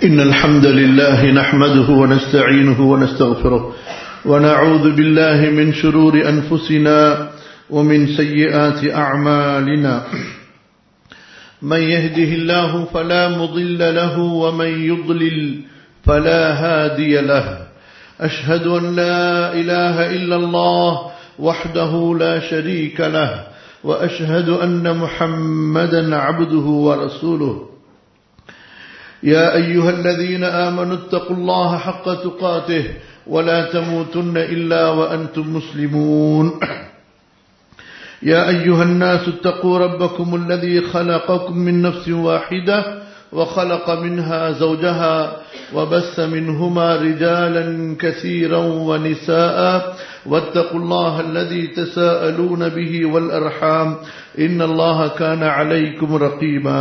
إن الحمد لله نحمده ونستعينه ونستغفره ونعوذ بالله من شرور أنفسنا ومن سيئات أعمالنا من يهده الله فلا مضل له ومن يضلل فلا هادي له أشهد أن لا إله إلا الله وحده لا شريك له وأشهد أن محمدا عبده ورسوله يا أيها الذين آمنوا اتقوا الله حق تقاته ولا تموتن إلا وأنتم مسلمون يا أيها الناس اتقوا ربكم الذي خلقكم من نفس واحدة وخلق منها زوجها وبث منهما رجالا كثيرا ونساء واتقوا الله الذي تساءلون به والأرحام إن الله كان عليكم رقيبا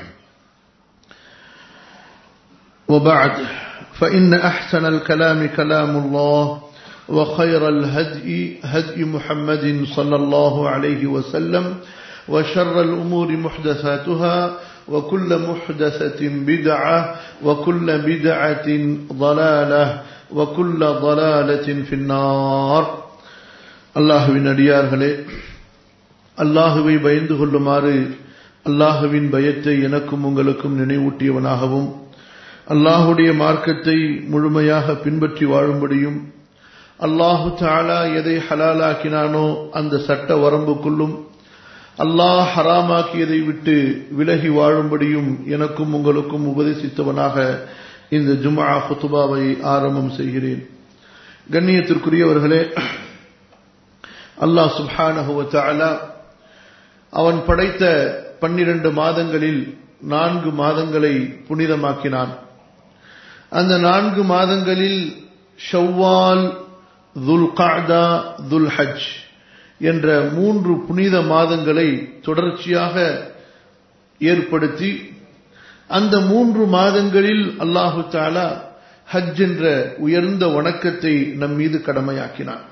وبعد فإن أحسن الكلام كلام الله وخير الهدي هدي محمد صلى الله عليه وسلم وشر الأمور محدثاتها وكل محدثة بدعة وكل بدعة ضلالة وكل ضلالة في النار அல்லாஹ்வின் அடியார்களே, அல்லாஹ்வை பயந்து கொள்ளுமாறு அல்லாஹ்வின் பயத்தை எனக்கும் உங்களுக்கும் நினைவூட்டியவனாகவும் அல்லாஹுடைய மார்க்கத்தை முழுமையாக பின்பற்றி வாழும்படியும் அல்லாஹு தஆலா எதை ஹலாலாக்கினானோ அந்த சட்ட வரம்புக்குள்ளும் அல்லாஹ் ஹராமாக்கியதை விட்டு விலகி வாழும்படியும் எனக்கும் உங்களுக்கும் உபதேசித்தவனாக இந்த ஜும்ஆ குத்பாவை ஆரம்பம் செய்கிறேன். கண்ணியத்திற்குரியவர்களே, அல்லாஹ் சுப்ஹானஹு வ தஆலா அவன் படைத்த 12 மாதங்களில் 4 மாதங்களை புனிதமாக்கினான். அந்த 4 மாதங்களில் ஷவ்வால், துல்காதா, துல்ஹஜ் என்ற 3 புனித மாதங்களை தொடர்ச்சியாக ஏற்படுத்தி அந்த 3 மாதங்களில் அல்லாஹு தஆலா ஹஜ் என்ற உயர்ந்த வணக்கத்தை நம் மீது கடமையாக்கினான்.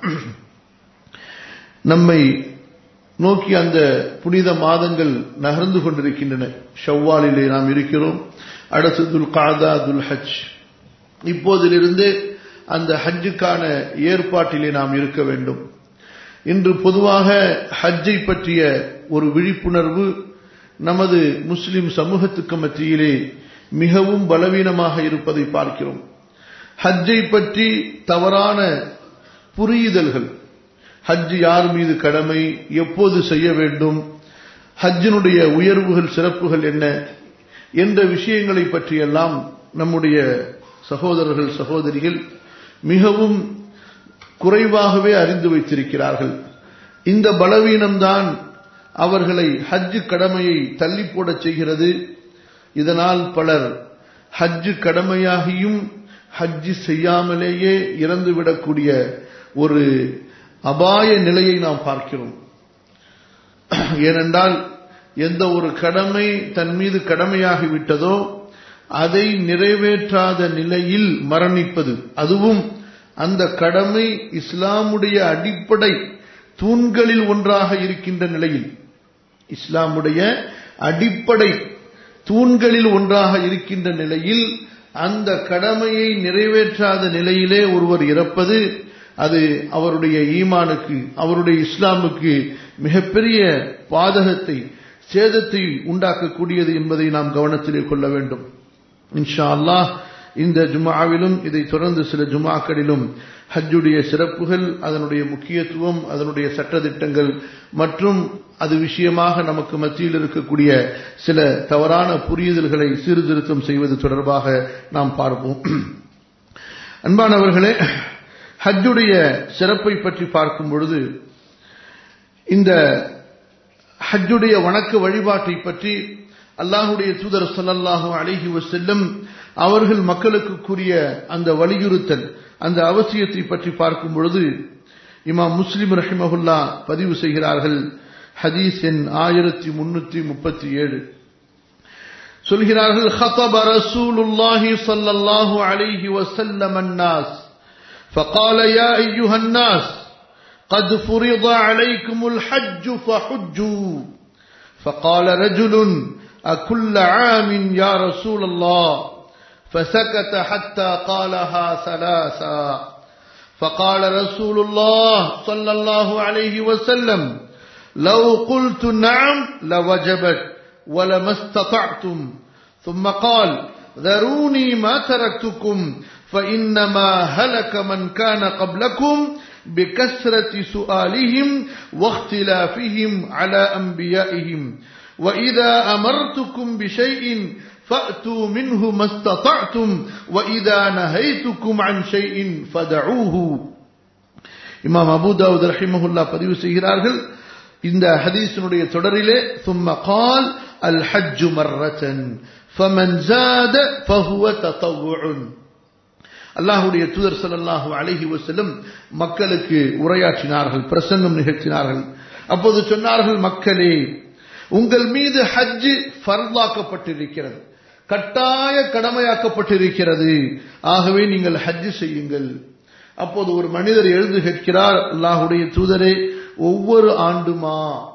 நம்மை நோக்கி அந்த புனித மாதங்கள் நகர்ந்து கொண்டிருக்கின்றன. ஷவ்வாலிலே நாம் இருக்கிறோம், அடுத்து துல்காதா, துல்ஹஜ். இப்போதிலிருந்து அந்த ஹஜ்ஜுக்கான ஏற்பாட்டிலே நாம் இருக்க வேண்டும். இன்று பொதுவாக ஹஜ்ஜை பற்றிய ஒரு விழிப்புணர்வு நமது முஸ்லிம் சமூகத்துக்கு மத்தியிலே மிகவும் பலவீனமாக இருப்பதை பார்க்கிறோம். ஹஜ்ஜை பற்றி தவறான புரிதல்கள், ஹஜ் யார் மீது கடமை, எப்போது செய்ய வேண்டும், ஹஜ்ஜினுடைய உயர்வுகள் சிறப்புகள் என்ன என்ற விஷயங்களை பற்றியெல்லாம் நம்முடைய சகோதரர்கள் சகோதரிகள் மிகவும் குறைவாகவே அறிந்து வைத்திருக்கிறார்கள். இந்த பலவீனம்தான் அவர்களை ஹஜ் கடமையை தள்ளி போடச் செய்கிறது. இதனால் பலர் ஹஜ் கடமையாகியும் ஹஜ் செய்யாமலேயே இறந்துவிடக்கூடிய ஒரு அபாய நிலையை நாம் பார்க்கிறோம். ஏனென்றால் எந்த ஒரு கடமை தன் மீது கடமையாகிவிட்டதோ அதை நிறைவேற்றாத நிலையில் மரணிப்பது, அதுவும் அந்த கடமை இஸ்லாமுடைய அடிப்படை தூண்களில் ஒன்றாக இருக்கின்ற நிலையில், இஸ்லாமுடைய அடிப்படை தூண்களில் ஒன்றாக இருக்கின்ற நிலையில் அந்த கடமையை நிறைவேற்றாத நிலையிலே ஒருவர் இறப்பது, அது அவருடைய ஈமானுக்கு, அவருடைய இஸ்லாமுக்கு மிகப்பெரிய பாதகத்தை, சேதத்தை உண்டாக்கக்கூடியது என்பதை நாம் கவனத்திலே கொள்ள வேண்டும். இன்ஷா அல்லாஹ் இந்த ஜும்ஆவிலும் இதை தொடர்ந்து சில ஜும்ஆக்களிலும் ஹஜ்ஜுடைய சிறப்புகள், அதனுடைய முக்கியத்துவம், அதனுடைய சட்டதிட்டங்கள் மற்றும் அது விஷயமாக நமக்கு மத்தியில் இருக்கக்கூடிய சில தவறான புரிதல்களை சீர்திருத்தம் செய்வது தொடர்பாக நாம் பார்ப்போம். அன்பானவர்களே, ஹஜ்ஜுடைய சிறப்பை பற்றி பார்க்கும் பொழுது இந்த ஹஜ்ஜுடைய வணக்க வழிபாட்டை பற்றி அல்லாஹ்வுடைய தூதர் ஸல்லல்லாஹு அலைஹி வஸல்லம் அவர்கள் மக்களுக்கு கூறிய அந்த வலியுறுத்தல், அந்த அவசியத்தை பற்றி பார்க்கும் பொழுது இமாம் முஸ்லிம் ரஹிமஹுல்லாஹ் பதிவு செய்கிறார்கள். ஹதீஸ் எண் 1337 சொல்கிறார்கள், خطب رسول الله صلى الله عليه وسلم الناس فقال يا أيها الناس قد فرض عليكم الحج فحجوا فقال رجل أكل عام يا رسول الله فسكت حتى قالها ثلاثا فقال رسول الله صلى الله عليه وسلم لو قلت نعم لوجبت ولما استطعتم ثم قال ذروني ما تركتكم فإنما هلك من كان قبلكم بكثرة سؤالهم واختلافهم على أنبيائهم وإذا أمرتكم بشيء فأتوا منه ما استطعتم وإذا نهيتكم عن شيء فدعوه. இமாம் அபூ தாவூத் ரஹிமஹுல்லாஹ் பதிவு செய்கிறார்கள், இந்த ஹதீஸினுடைய தொடரிலே ثم قال الحج مرة فمن زاد فهو تطوع. அல்லாஹ்வுடைய தூதர் ஸல்லல்லாஹு அலைஹி வஸல்லம் மக்களுக்கு உரையாற்றினார்கள், பிரசங்கம் நிகழ்த்தினார்கள். அப்போது சொன்னார்கள், மக்களே, உங்கள் மீது ஹஜ் ஃபர்லாக்கப்பட்டிருக்கிறது, கட்டாய கடமையாக்கப்பட்டிருக்கிறது, ஆகவே நீங்கள் ஹஜ் செய்யுங்கள். அப்போது ஒரு மனிதர் எழுந்து கேட்கிறார், அல்லாஹ்வுடைய தூதரே, ஒவ்வொரு ஆண்டுமா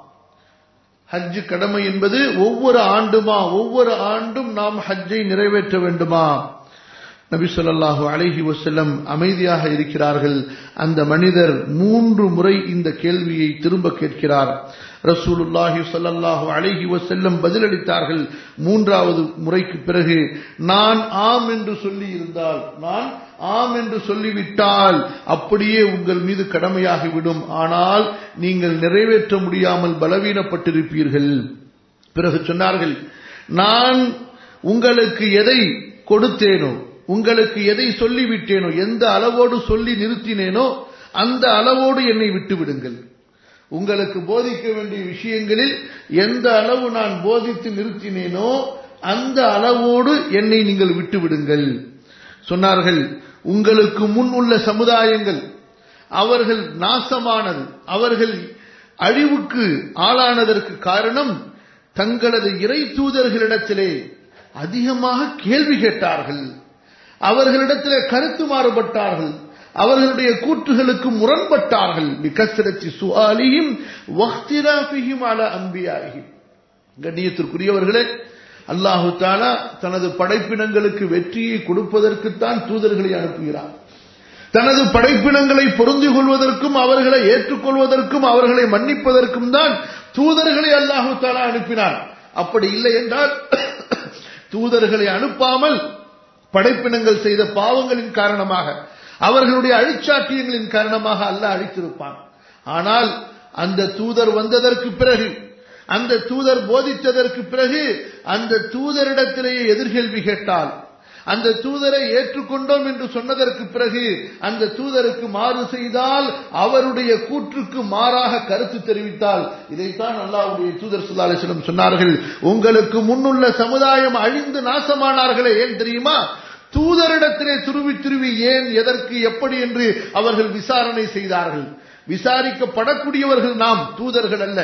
ஹஜ் கடமை என்பது? ஒவ்வொரு ஆண்டுமா? ஒவ்வொரு ஆண்டும் நாம் ஹஜ்ஜை நிறைவேற்ற வேண்டுமா? நபி ஸல்லல்லாஹு அலைஹி வஸல்லம் அமைதியாக இருக்கிறார்கள். அந்த மனிதர் 3 முறை இந்த கேள்வியை திரும்ப கேட்கிறார். ரசூலுல்லாஹி ஸல்லல்லாஹு அலைஹி வஸல்லம் பதிலளித்தார்கள். 3வது முறைக்கு பிறகு, நான் ஆம் என்று சொல்லி இருந்தால், நான் ஆம் என்று சொல்லிவிட்டால் அப்படியே உங்கள் மீது கடமையாகிவிடும், ஆனால் நீங்கள் நிறைவேற்ற முடியாமல் பலவீனப்பட்டிருப்பீர்கள். பிறகு சொன்னார்கள், நான் உங்களுக்கு எதை கொடுத்தேனோ, உங்களுக்கு எதை சொல்லிவிட்டேனோ, எந்த அளவோடு சொல்லி நிறுத்தினேனோ அந்த அளவோடு என்னை விட்டுவிடுங்கள். உங்களுக்கு போதிக்க வேண்டிய விஷயங்களில் எந்த அளவு நான் போதித்து நிறுத்தினேனோ அந்த அளவோடு என்னை நீங்கள் விட்டுவிடுங்கள். சொன்னார்கள், உங்களுக்கு முன் உள்ள சமுதாயங்கள் அவர்கள் நாசமானது, அவர்கள் அழிவுக்கு ஆளானதற்கு காரணம் தங்களது இறை தூதர்களிடத்திலே அதிகமாக கேள்வி கேட்டார்கள், அவர்களிடத்திலே கருத்து மாறுபட்டார்கள், அவர்களுடைய கூற்றுகளுக்கு முரண்பட்டார்கள். பிகஸ்ரத்தி சுஆலிஹிம் வக்திலாஃபிஹிம் அலா அன்பியாஹிம். கண்ணியத்திற்குரியவர்களே, அல்லாஹு தஆலா தனது படைப்பினங்களுக்கு வெற்றியை கொடுப்பதற்குத்தான் தூதர்களை அனுப்புகிறார். தனது படைப்பினங்களை பொருந்திக் கொள்வதற்கும் அவர்களை ஏற்றுக்கொள்வதற்கும் அவர்களை மன்னிப்பதற்கும் தான் தூதர்களை அல்லாஹு தஆலா அனுப்பினார். அப்படி இல்லை என்றால் தூதர்களை அனுப்பாமல் படைப்பினங்கள் செய்த பாவங்களின் காரணமாக, அவர்களுடைய அழிச்சாட்டியங்களின் காரணமாக அல்லாஹ் அழித்திருப்பான். ஆனால் அந்த தூதர் வந்ததற்கு பிறகு, அந்த தூதர் போதித்ததற்கு பிறகு, அந்த தூதரிடத்திலேயே எதிர்கேள்வி கேட்டால், அந்த தூதரை ஏற்றுக்கொண்டோம் என்று சொன்னதற்கு பிறகு அந்த தூதருக்கு மாறு செய்தால், அவருடைய கூற்றுக்கு மாறாக கருத்து தெரிவித்தால், இதைத்தான் அல்லாஹ்வுடைய தூதர் ஸல்லல்லாஹு அலைஹி வஸல்லம் சொன்னார்கள், உங்களுக்கு முன்னுள்ள சமுதாயம் அழிந்து நாசமானார்களே, ஏன் தெரியுமா? தூதரிடத்திலே துருவி ஏன், எதற்கு, எப்படி என்று அவர்கள் விசாரணை செய்தார்கள். விசாரிக்கப்படக்கூடியவர்கள் நாம், தூதர்கள் அல்ல.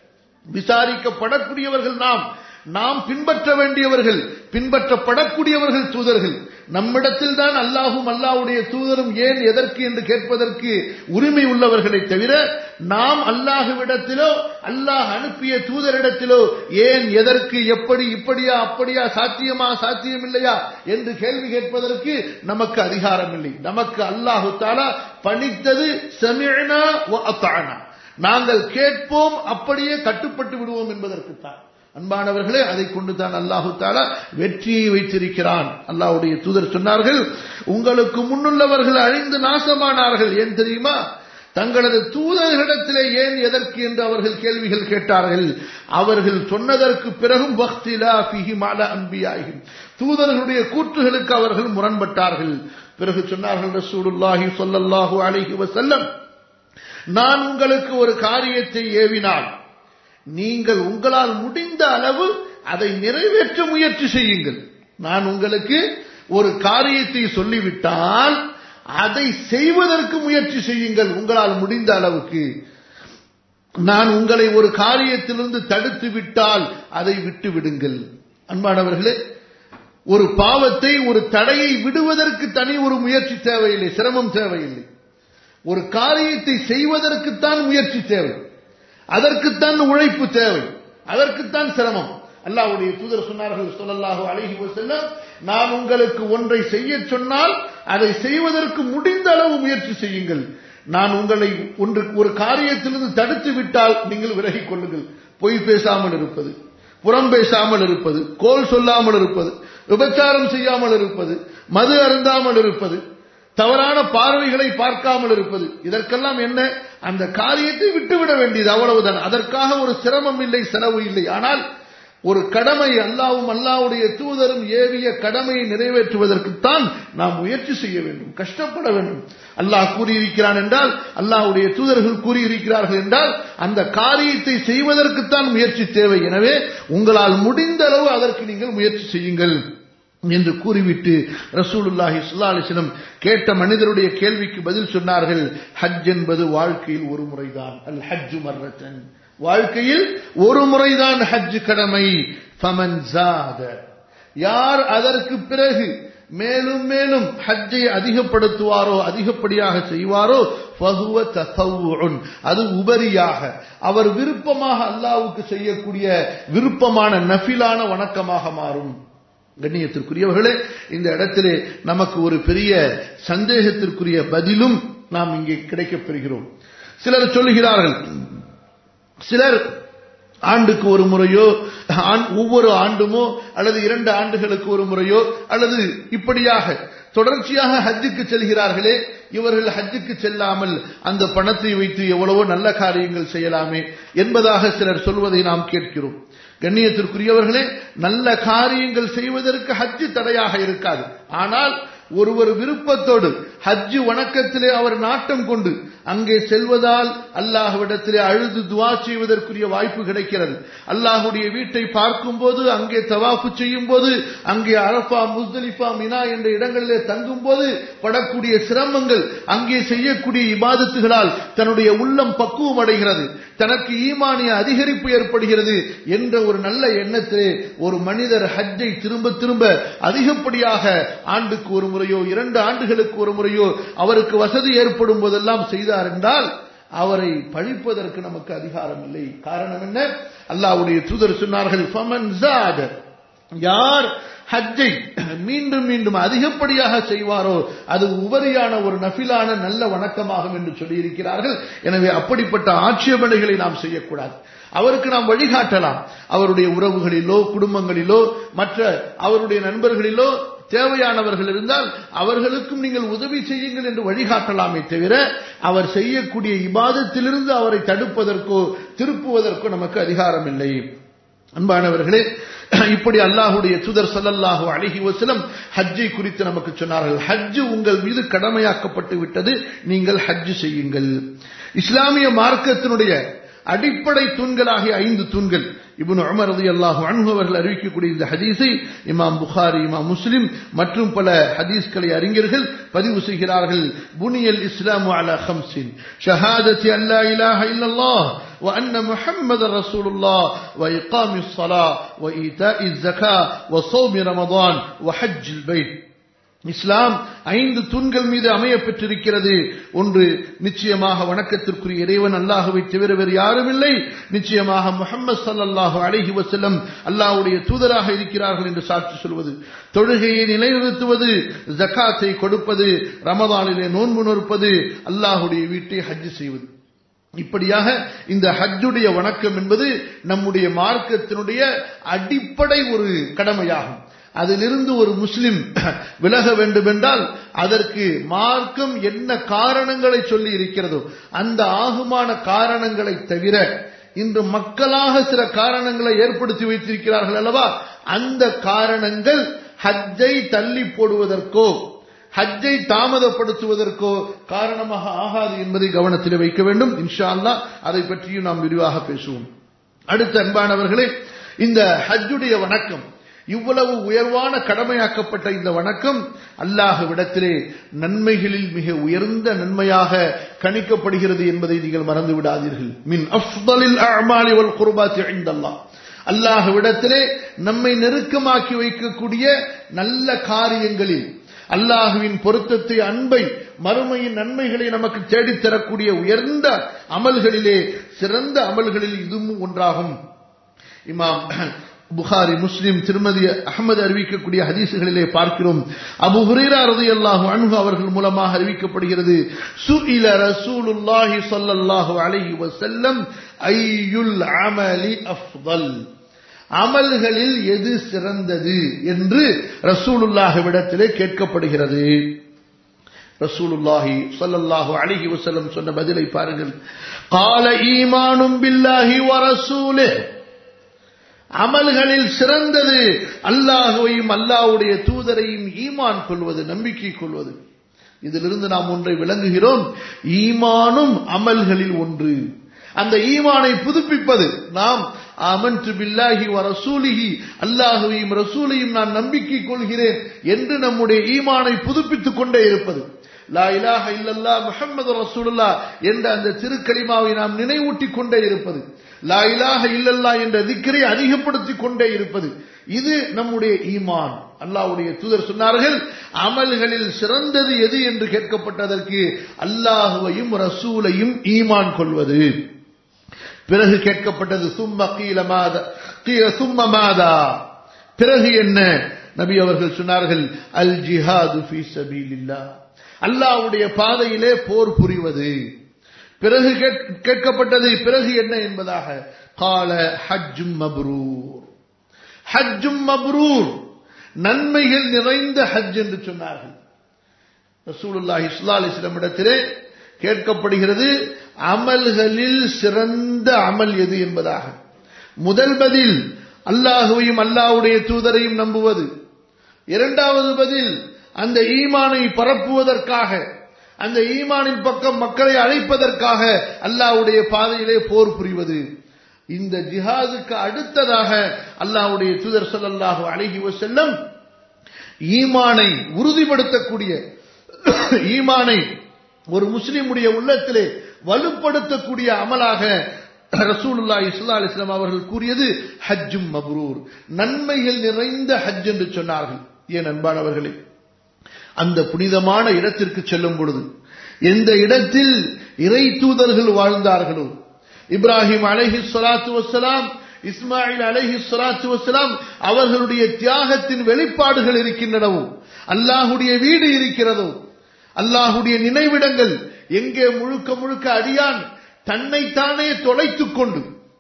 விசாரிக்கப்படக்கூடியவர்கள் நாம் பின்பற்ற வேண்டியவர்கள், பின்பற்றப்படக்கூடியவர்கள் தூதர்கள். நம்மிடத்தில் தான் அல்லாஹும் அல்லாஹ்வுடைய தூதரும் ஏன், எதற்கு என்று கேட்பதற்கு உரிமை உள்ளவர்களை தவிர, நாம் அல்லாஹ்விடத்திலோ அல்லாஹ் அனுப்பிய தூதரிடத்திலோ ஏன், எதற்கு, எப்படி, இப்படியா அப்படியா, சாத்தியமா சாத்தியமில்லையா என்று கேள்வி கேட்பதற்கு நமக்கு அதிகாரம் இல்லை. நமக்கு அல்லாஹு தஆலா பணித்தது சமிஅனா வ அத்அனா, நாங்கள் கேட்போம், அப்படியே கட்டுப்பட்டு விடுவோம் என்பதற்குத்தான். அன்பானவர்களே, அதை கொண்டுதான் அல்லாஹு தஆலா வெற்றியை வைத்திருக்கிறான். அல்லாஹ்வுடைய தூதர் சொன்னார்கள், உங்களுக்கு முன்னுள்ளவர்கள் அழிந்து நாசமானார்கள், ஏன் தெரியுமா? தங்களது தூதர்களிடத்திலே ஏன், எதற்கு என்று அவர்கள் கேள்விகள் கேட்டார்கள். அவர்கள் சொன்னதற்கு பிறகும் வக்திலாஃபிஹிம் அலா அன்பியாஹிம், தூதர்களுடைய கூற்றுகளுக்கு அவர்கள் முரண்பட்டார்கள். பிறகு சொன்னார்கள் ரசூலுல்லாஹி ஸல்லல்லாஹு அலைஹி வஸல்லம், நான் உங்களுக்கு ஒரு காரியத்தை ஏவினால் நீங்கள் உங்களால் முடிந்த அளவு அதை நிறைவேற்ற முயற்சி செய்யுங்கள். நான் உங்களுக்கு ஒரு காரியத்தை சொல்லிவிட்டால் அதை செய்வதற்கு முயற்சி செய்யுங்கள் உங்களால் முடிந்த அளவுக்கு. நான் உங்களை ஒரு காரியத்திலிருந்து தடுத்து விட்டால் அதை விட்டு விடுங்கள். அன்பானவர்களே, ஒரு பாவத்தை, ஒரு தடையை விடுவதற்கு தனி ஒரு முயற்சி தேவையில்லை, சிரமம் தேவையில்லை. ஒரு காரியத்தை செய்வதற்குத்தான் முயற்சி தேவை, அதற்குத்தான் உழைப்பு தேவை, அதற்குத்தான் சிரமம். அல்லாஹ்வுடைய தூதர் சொன்னார்கள் ஸல்லல்லாஹு அலைஹி வஸல்லம், நான் உங்களுக்கு ஒன்றை செய்ய சொன்னால் அதை செய்வதற்கு முடிந்த அளவு முயற்சி செய்யுங்கள். நான் உங்களை ஒரு காரியத்திலிருந்து தடுத்து விட்டால் நீங்கள் விலகிக் கொள்ளுங்கள். பொய் பேசாமல் இருப்பது, புறம் பேசாமல் இருப்பது, கோல் சொல்லாமல் இருப்பது, விபச்சாரம் செய்யாமல் இருப்பது, மது அருந்தாமல் இருப்பது, தவறான பார்வைகளை பார்க்காமல் இருப்பது, இதற்கெல்லாம் என்ன, அந்த காரியத்தை விட்டுவிட வேண்டியது, அவ்வளவுதான். அதற்காக ஒரு சிரமம் இல்லை, செலவு இல்லை. ஆனால் ஒரு கடமை, அல்லாஹ்வும் அல்லாஹ்வுடைய தூதரும் ஏவிய கடமையை நிறைவேற்றுவதற்குத்தான் நாம் முயற்சி செய்ய வேண்டும், கஷ்டப்பட வேண்டும். அல்லாஹ் கூறியிருக்கிறான் என்றால், அல்லாஹ்வுடைய தூதர்கள் கூறியிருக்கிறார்கள் என்றால், அந்த காரியத்தை செய்வதற்குத்தான் முயற்சி தேவை. எனவே உங்களால் முடிந்த அளவு அதற்கு நீங்கள் முயற்சி செய்யுங்கள் என்று கூறிவிட்டு ரசூலுல்லாஹி ஸல்லல்லாஹு அலைஹி வஸல்லம் கேட்ட மனிதருடைய கேள்விக்கு பதில் சொன்னார்கள், ஹஜ் என்பது வாழ்க்கையில் ஒரு முறைதான். அல் ஹஜ்ஜு மர்ரத்தன், வாழ்க்கையில் ஒரு முறைதான் ஹஜ் கடமை. ஃபமன் ஜாத, யார் அதற்கு பிறகு மேலும் மேலும் ஹஜ்ஜை அதிகப்படுத்துவாரோ, அதிகப்படியாக செய்வாரோ, ஃபஹுவ தஸவ்வுன், அது உபரியாக அவர் விருப்பமாக அல்லாஹ்வுக்கு செய்யக்கூடிய விருப்பமான நஃபிலான வணக்கமாக மாறும். கண்ணியத்திற்குரியவர்களே, இந்த இடத்திலே நமக்கு ஒரு பெரிய சந்தேகத்திற்குரிய பதிலும் நாம் இங்கே கிடைக்கப் பெறுகிறோம். சிலர் சொல்லுகிறார்கள், சிலர் ஆண்டுக்கு ஒரு முறையோ, ஒவ்வொரு ஆண்டுமோ, அல்லது 2 ஆண்டுகளுக்கு ஒரு முறையோ, அல்லது இப்படியாக தொடர்ச்சியாக ஹஜ்ஜுக்கு செல்கிறார்களே, இவர்கள் ஹஜ்ஜுக்கு செல்லாமல் அந்த பணத்தை வைத்து எவ்வளவோ நல்ல காரியங்கள் செய்யலாமே என்பதாக சிலர் சொல்வதை நாம் கேட்கிறோம். கண்ணியத்திற்குரியவர்களே, நல்ல காரியங்கள் செய்வதற்கு ஹஜ்ஜு தடையாக இருக்காது. ஆனால் ஒருவர் விருப்பத்தோடு ஹஜ்ஜு வணக்கத்திலே அவர் நாட்டம் கொண்டு அங்கே செல்வதால் அல்லாஹ்விடத்திலே அழுது துஆ செய்வதற்குரிய வாய்ப்பு கிடைக்கிறது. அல்லாஹ்வுடைய வீட்டை பார்க்கும் போது, அங்கே தவாஃப் செய்யும் போது, அங்கே அரஃபா, முஸ்தலிஃபா, மினா என்ற இடங்களிலே தங்கும் போது படக்கூடிய சிரமங்கள், அங்கே செய்யக்கூடிய இபாதத்துகளால் தன்னுடைய உள்ளம் பக்குவம் அடைகிறது, தனக்கு ஈமானிய அதிகரிப்பு ஏற்படுகிறது என்ற ஒரு நல்ல எண்ணத்திலே ஒரு மனிதர் ஹஜ்ஜை திரும்ப திரும்ப அதிகப்படியாக ஆண்டுக்கு ஒரு முறையோ 2 ஆண்டுகளுக்கு ஒரு முறையோ அவருக்கு வசதி ஏற்படும் போதெல்லாம் செய்தார் என்றால் அவரை பழிப்பதற்கு நமக்கு அதிகாரம் இல்லை. காரணம் என்ன? அல்லாஹ்வுடைய தூதர் சொன்னார்கள், ஃபமன் ஜாத, யார் ஹஜ்ஜை மீண்டும் மீண்டும் அதிகப்படியாக செய்வாரோ அது உபரியான ஒரு நஃபிலான நல்ல வணக்கமாகும் என்று சொல்லியிருக்கிறார்கள். எனவே அப்படிப்பட்ட ஆட்சேபனைகளை நாம் செய்யக்கூடாது. அவருக்கு நாம் வழிகாட்டலாம். அவருடைய உறவுகளிலோ, குடும்பங்களிலோ, மற்ற அவருடைய நண்பர்களிலோ தேவையானவர்கள் இருந்தால் அவர்களுக்கும் நீங்கள் உதவி செய்யுங்கள் என்று வழிகாட்டலாமே தவிர அவர் செய்யக்கூடிய இபாதத்திலிருந்து அவரை தடுப்பதற்கோ திருப்புவதற்கோ நமக்கு அதிகாரம் இல்லை. அன்பானவர்களே, இப்படி அல்லாஹ்வுடைய தூதர் ஸல்லல்லாஹு அலைஹி வஸல்லம் ஹஜ்ஜை குறித்து நமக்கு சொன்னார்கள். ஹஜ் உங்கள் மீது கடமையாக்கப்பட்டு விட்டது, நீங்கள் ஹஜ் செய்யுங்கள். இஸ்லாமிய மார்க்கத்தினுடைய அடிப்படை தூண்களாகிய 5 தூண்கள் இப்னு உமர் ரலியல்லாஹு அன்ஹு அவர்கள் அறிவிக்கக்கூடிய இந்த ஹதீஸை இமாம் புகாரி, இமாம் முஸ்லிம் மற்றும் பல ஹதீஸ்களை அறிஞர்கள் பதிவு செய்கிறார்கள். புனியல் இஸ்லாமு அலா 5 ஷஹாதத்தி அன் லா இலாஹ இல்லல்லாஹ் வ அன்ன முஹம்மதர் ரசூலுல்லாஹ் வ இகாமிஸ் ஸலாஹ் வ ஈதாஇஸ் ஸகாத் வ ஸௌமி ரமதான் வ ஹஜ்ஜில் பைத். இஸ்லாம் 5 தூண்கள் மீது அமைய பெற்றிருக்கிறது. ஒன்று, நிச்சயமாக வணக்கத்திற்குரிய இறைவன் அல்லாஹ்வை தவிர வேறு யாரும் இல்லை, நிச்சயமாக முஹம்மது ஸல்லல்லாஹு அலைஹி வஸல்லம் அல்லாஹ்வுடைய தூதராக இருக்கிறார்கள் என்று சாட்சி சொல்வது, தொழுகையை நிலைநிறுத்துவது, ஜகாத்தை கொடுப்பது, ரமதானிலே நோன்பு நோற்பது, அல்லாஹ்வுடைய வீட்டை ஹஜ் செய்வது. இப்படியாக இந்த ஹஜ்ஜுடைய வணக்கம் என்பது நம்முடைய மார்க்கத்தினுடைய அடிப்படை ஒரு கடமையாகும். அதிலிருந்து ஒரு முஸ்லிம் விலக வேண்டும் என்றால் அதற்கு மார்க்கம் என்ன காரணங்களை சொல்லி இருக்கிறதோ அந்த ஆகுமான காரணங்களை தவிர இன்று மக்களாக சில காரணங்களை ஏற்படுத்தி வைத்திருக்கிறார்கள் அல்லவா, அந்த காரணங்கள் ஹஜ்ஜை தள்ளி போடுவதற்கோ ஹஜ்ஜை தாமதப்படுத்துவதற்கோ காரணமாக ஆகாது என்பதை கவனத்தில் வைக்க வேண்டும். இன்ஷா அல்லாஹ் அதை பற்றியும் நாம் விரிவாக பேசுவோம். அடுத்த அன்பானவர்களே, இந்த ஹஜ்ஜுடைய வணக்கம் இவ்வளவு உயர்வான கடமையாக்கப்பட்ட இந்த வணக்கம் அல்லாஹ்விடத்திலே நன்மைகளில் மிக உயர்ந்த நன்மையாக கணிக்கப்படுகிறது என்பதை நீங்கள் மறந்து விடாதீர்கள். மின் அஃதலில் அஅமாலி வல் குர்பாத்தி இன்தல்லாஹ், அல்லாஹ்விடத்திலே நம்மை நெருக்கமாக்கி வைக்கக்கூடிய நல்ல காரியங்களில் அல்லாஹுவின் பொருத்தத்தை, அன்பை, மறுமையின் நன்மைகளை நமக்கு தேடித் தரக்கூடிய உயர்ந்த அமல்களிலே சிறந்த அமல்களில் இதுவும் ஒன்றாகும். இமாம் புகாரி, முஸ்லிம், திர்மிதி, அஹ்மது அறிவிக்கக்கூடிய ஹதீசுகளிலே பார்க்கிறோம். அபூ ஹுரைரா ரலியல்லாஹு அன்ஹு அவர்கள் மூலமாக அறிவிக்கப்படுகிறது, சுஇல ரசூலுல்லாஹி ஸல்லல்லாஹு அலைஹி வஸல்லம் அய்யுல் அமலி அஃதல், அமல்களில் எது சிறந்தது என்று ரசூலுல்லாஹ்விடத்திலே கேட்கப்படுகிறது. ரசூலுல்லாஹி ஸல்லல்லாஹு அலைஹி வஸல்லம் சொன்ன பதிலை பாருங்கள். قال ஈமானு பில்லாஹி வ ரசூலிஹி, அமல்களில் சிறந்தது அல்லாஹ்வையும் அல்லாஹ்வுடைய தூதரையும் ஈமான் கொள்வது, நம்பிக்கை கொள்வது. இதிலிருந்து நாம் ஒன்றை விளங்குகிறோம், ஈமானும் அமல்களில் ஒன்று. அந்த ஈமானை புதுப்பிப்பது, நாம் ஆமன்து பில்லாஹி வ ரசூலிஹி, அல்லாஹ்வையும் ரசூலையும் நான் நம்பிக்கை கொள்கிறேன் என்று நம்முடைய ஈமானை புதுப்பித்துக் கொண்டே இருப்பது. லா இலாஹ இல்லல்லாஹ் முஹம்மது ரசூலுல்லாஹ் என்ற அந்த திருக்கலிமாவை நாம் நினைவூட்டிக் கொண்டே இருப்பது, லா இலாஹ இல்லல்லாஹ் என்ற திக்ரை அதிகப்படுத்திக் கொண்டே இருப்பது, இது நம்முடைய ஈமான். அல்லாஹ்வுடைய தூதர் சொன்னார்கள், அமல்களில் சிறந்தது எது என்று கேட்கப்பட்டதற்கு அல்லாஹ்வையும் ரசூலையும் ஈமான் கொள்வது. பிறகு கேட்கப்பட்டது சும்ம கீல மாதா, பிறகு என்ன? நபி அவர்கள் சொன்னார்கள், அல் ஜிஹாது ஃபீ சபீலில்லாஹ், அல்லாஹ்வுடைய பாதையிலே போர் புரிவது. பிறகு கேட்கப்பட்டது பிறகு என்ன என்பதாக, கால ஹஜ்ஜும் மப்ரூர், ஹஜ்ஜும் மப்ரூர், நன்மைகள் நிறைந்த ஹஜ் என்று சொன்னார்கள். ரசூலுல்லாஹி ஸல்லல்லாஹு அலைஹி வஸல்லம் இடத்திலே கேட்கப்படுகிறது, அமல்களில் சிறந்த அமல் எது என்பதாக. முதல் பதில் அல்லாஹ்வையும் அல்லாஹ்வுடைய தூதரையும் நம்புவது. இரண்டாவது பதில் அந்த ஈமானை பரப்புவதற்காக, அந்த ஈமானின் பக்கம் மக்களை அழைப்பதற்காக அல்லாஹ்வுடைய பாதையிலே போர் புரிவது. இந்த ஜிஹாதுக்கு அடுத்ததாக அல்லாஹ்வுடைய தூதர் ஸல்லல்லாஹு அலைஹி வஸல்லம் ஈமானை உறுதிப்படுத்தக்கூடிய, ஈமானை ஒரு முஸ்லிமுடைய உள்ளத்திலே வலுப்படுத்தக்கூடிய அமலாக ரசூலுல்லாஹி ஸல்லல்லாஹு அலைஹி வஸல்லம் அவர்கள் கூறியது ஹஜ்ஜும் மப்ரூர், நன்மைகள் நிறைந்த ஹஜ் என்று சொன்னார்கள். ஏன் அன்பானவர்களே, அந்த புனிதமான இடத்திற்கு செல்லும் பொழுது, எந்த இடத்தில் இறை தூதர்கள் வாழ்ந்தார்களோ, இப்ராஹிம் அலைஹிஸ்ஸலாத்து வஸ்ஸலாம், இஸ்மாயில் அலைஹிஸ்ஸலாத்து வஸ்ஸலாம் அவர்களுடைய தியாகத்தின் வெளிப்பாடுகள் இருக்கின்றனவோ, அல்லாஹ்வுடைய வீடு இருக்கிறதோ, அல்லாஹ்வுடைய நினைவிடங்கள் எங்கே முழுக்க முழுக்க அடியான் தன்னைத்தானே தொலைத்துக் கொண்டு,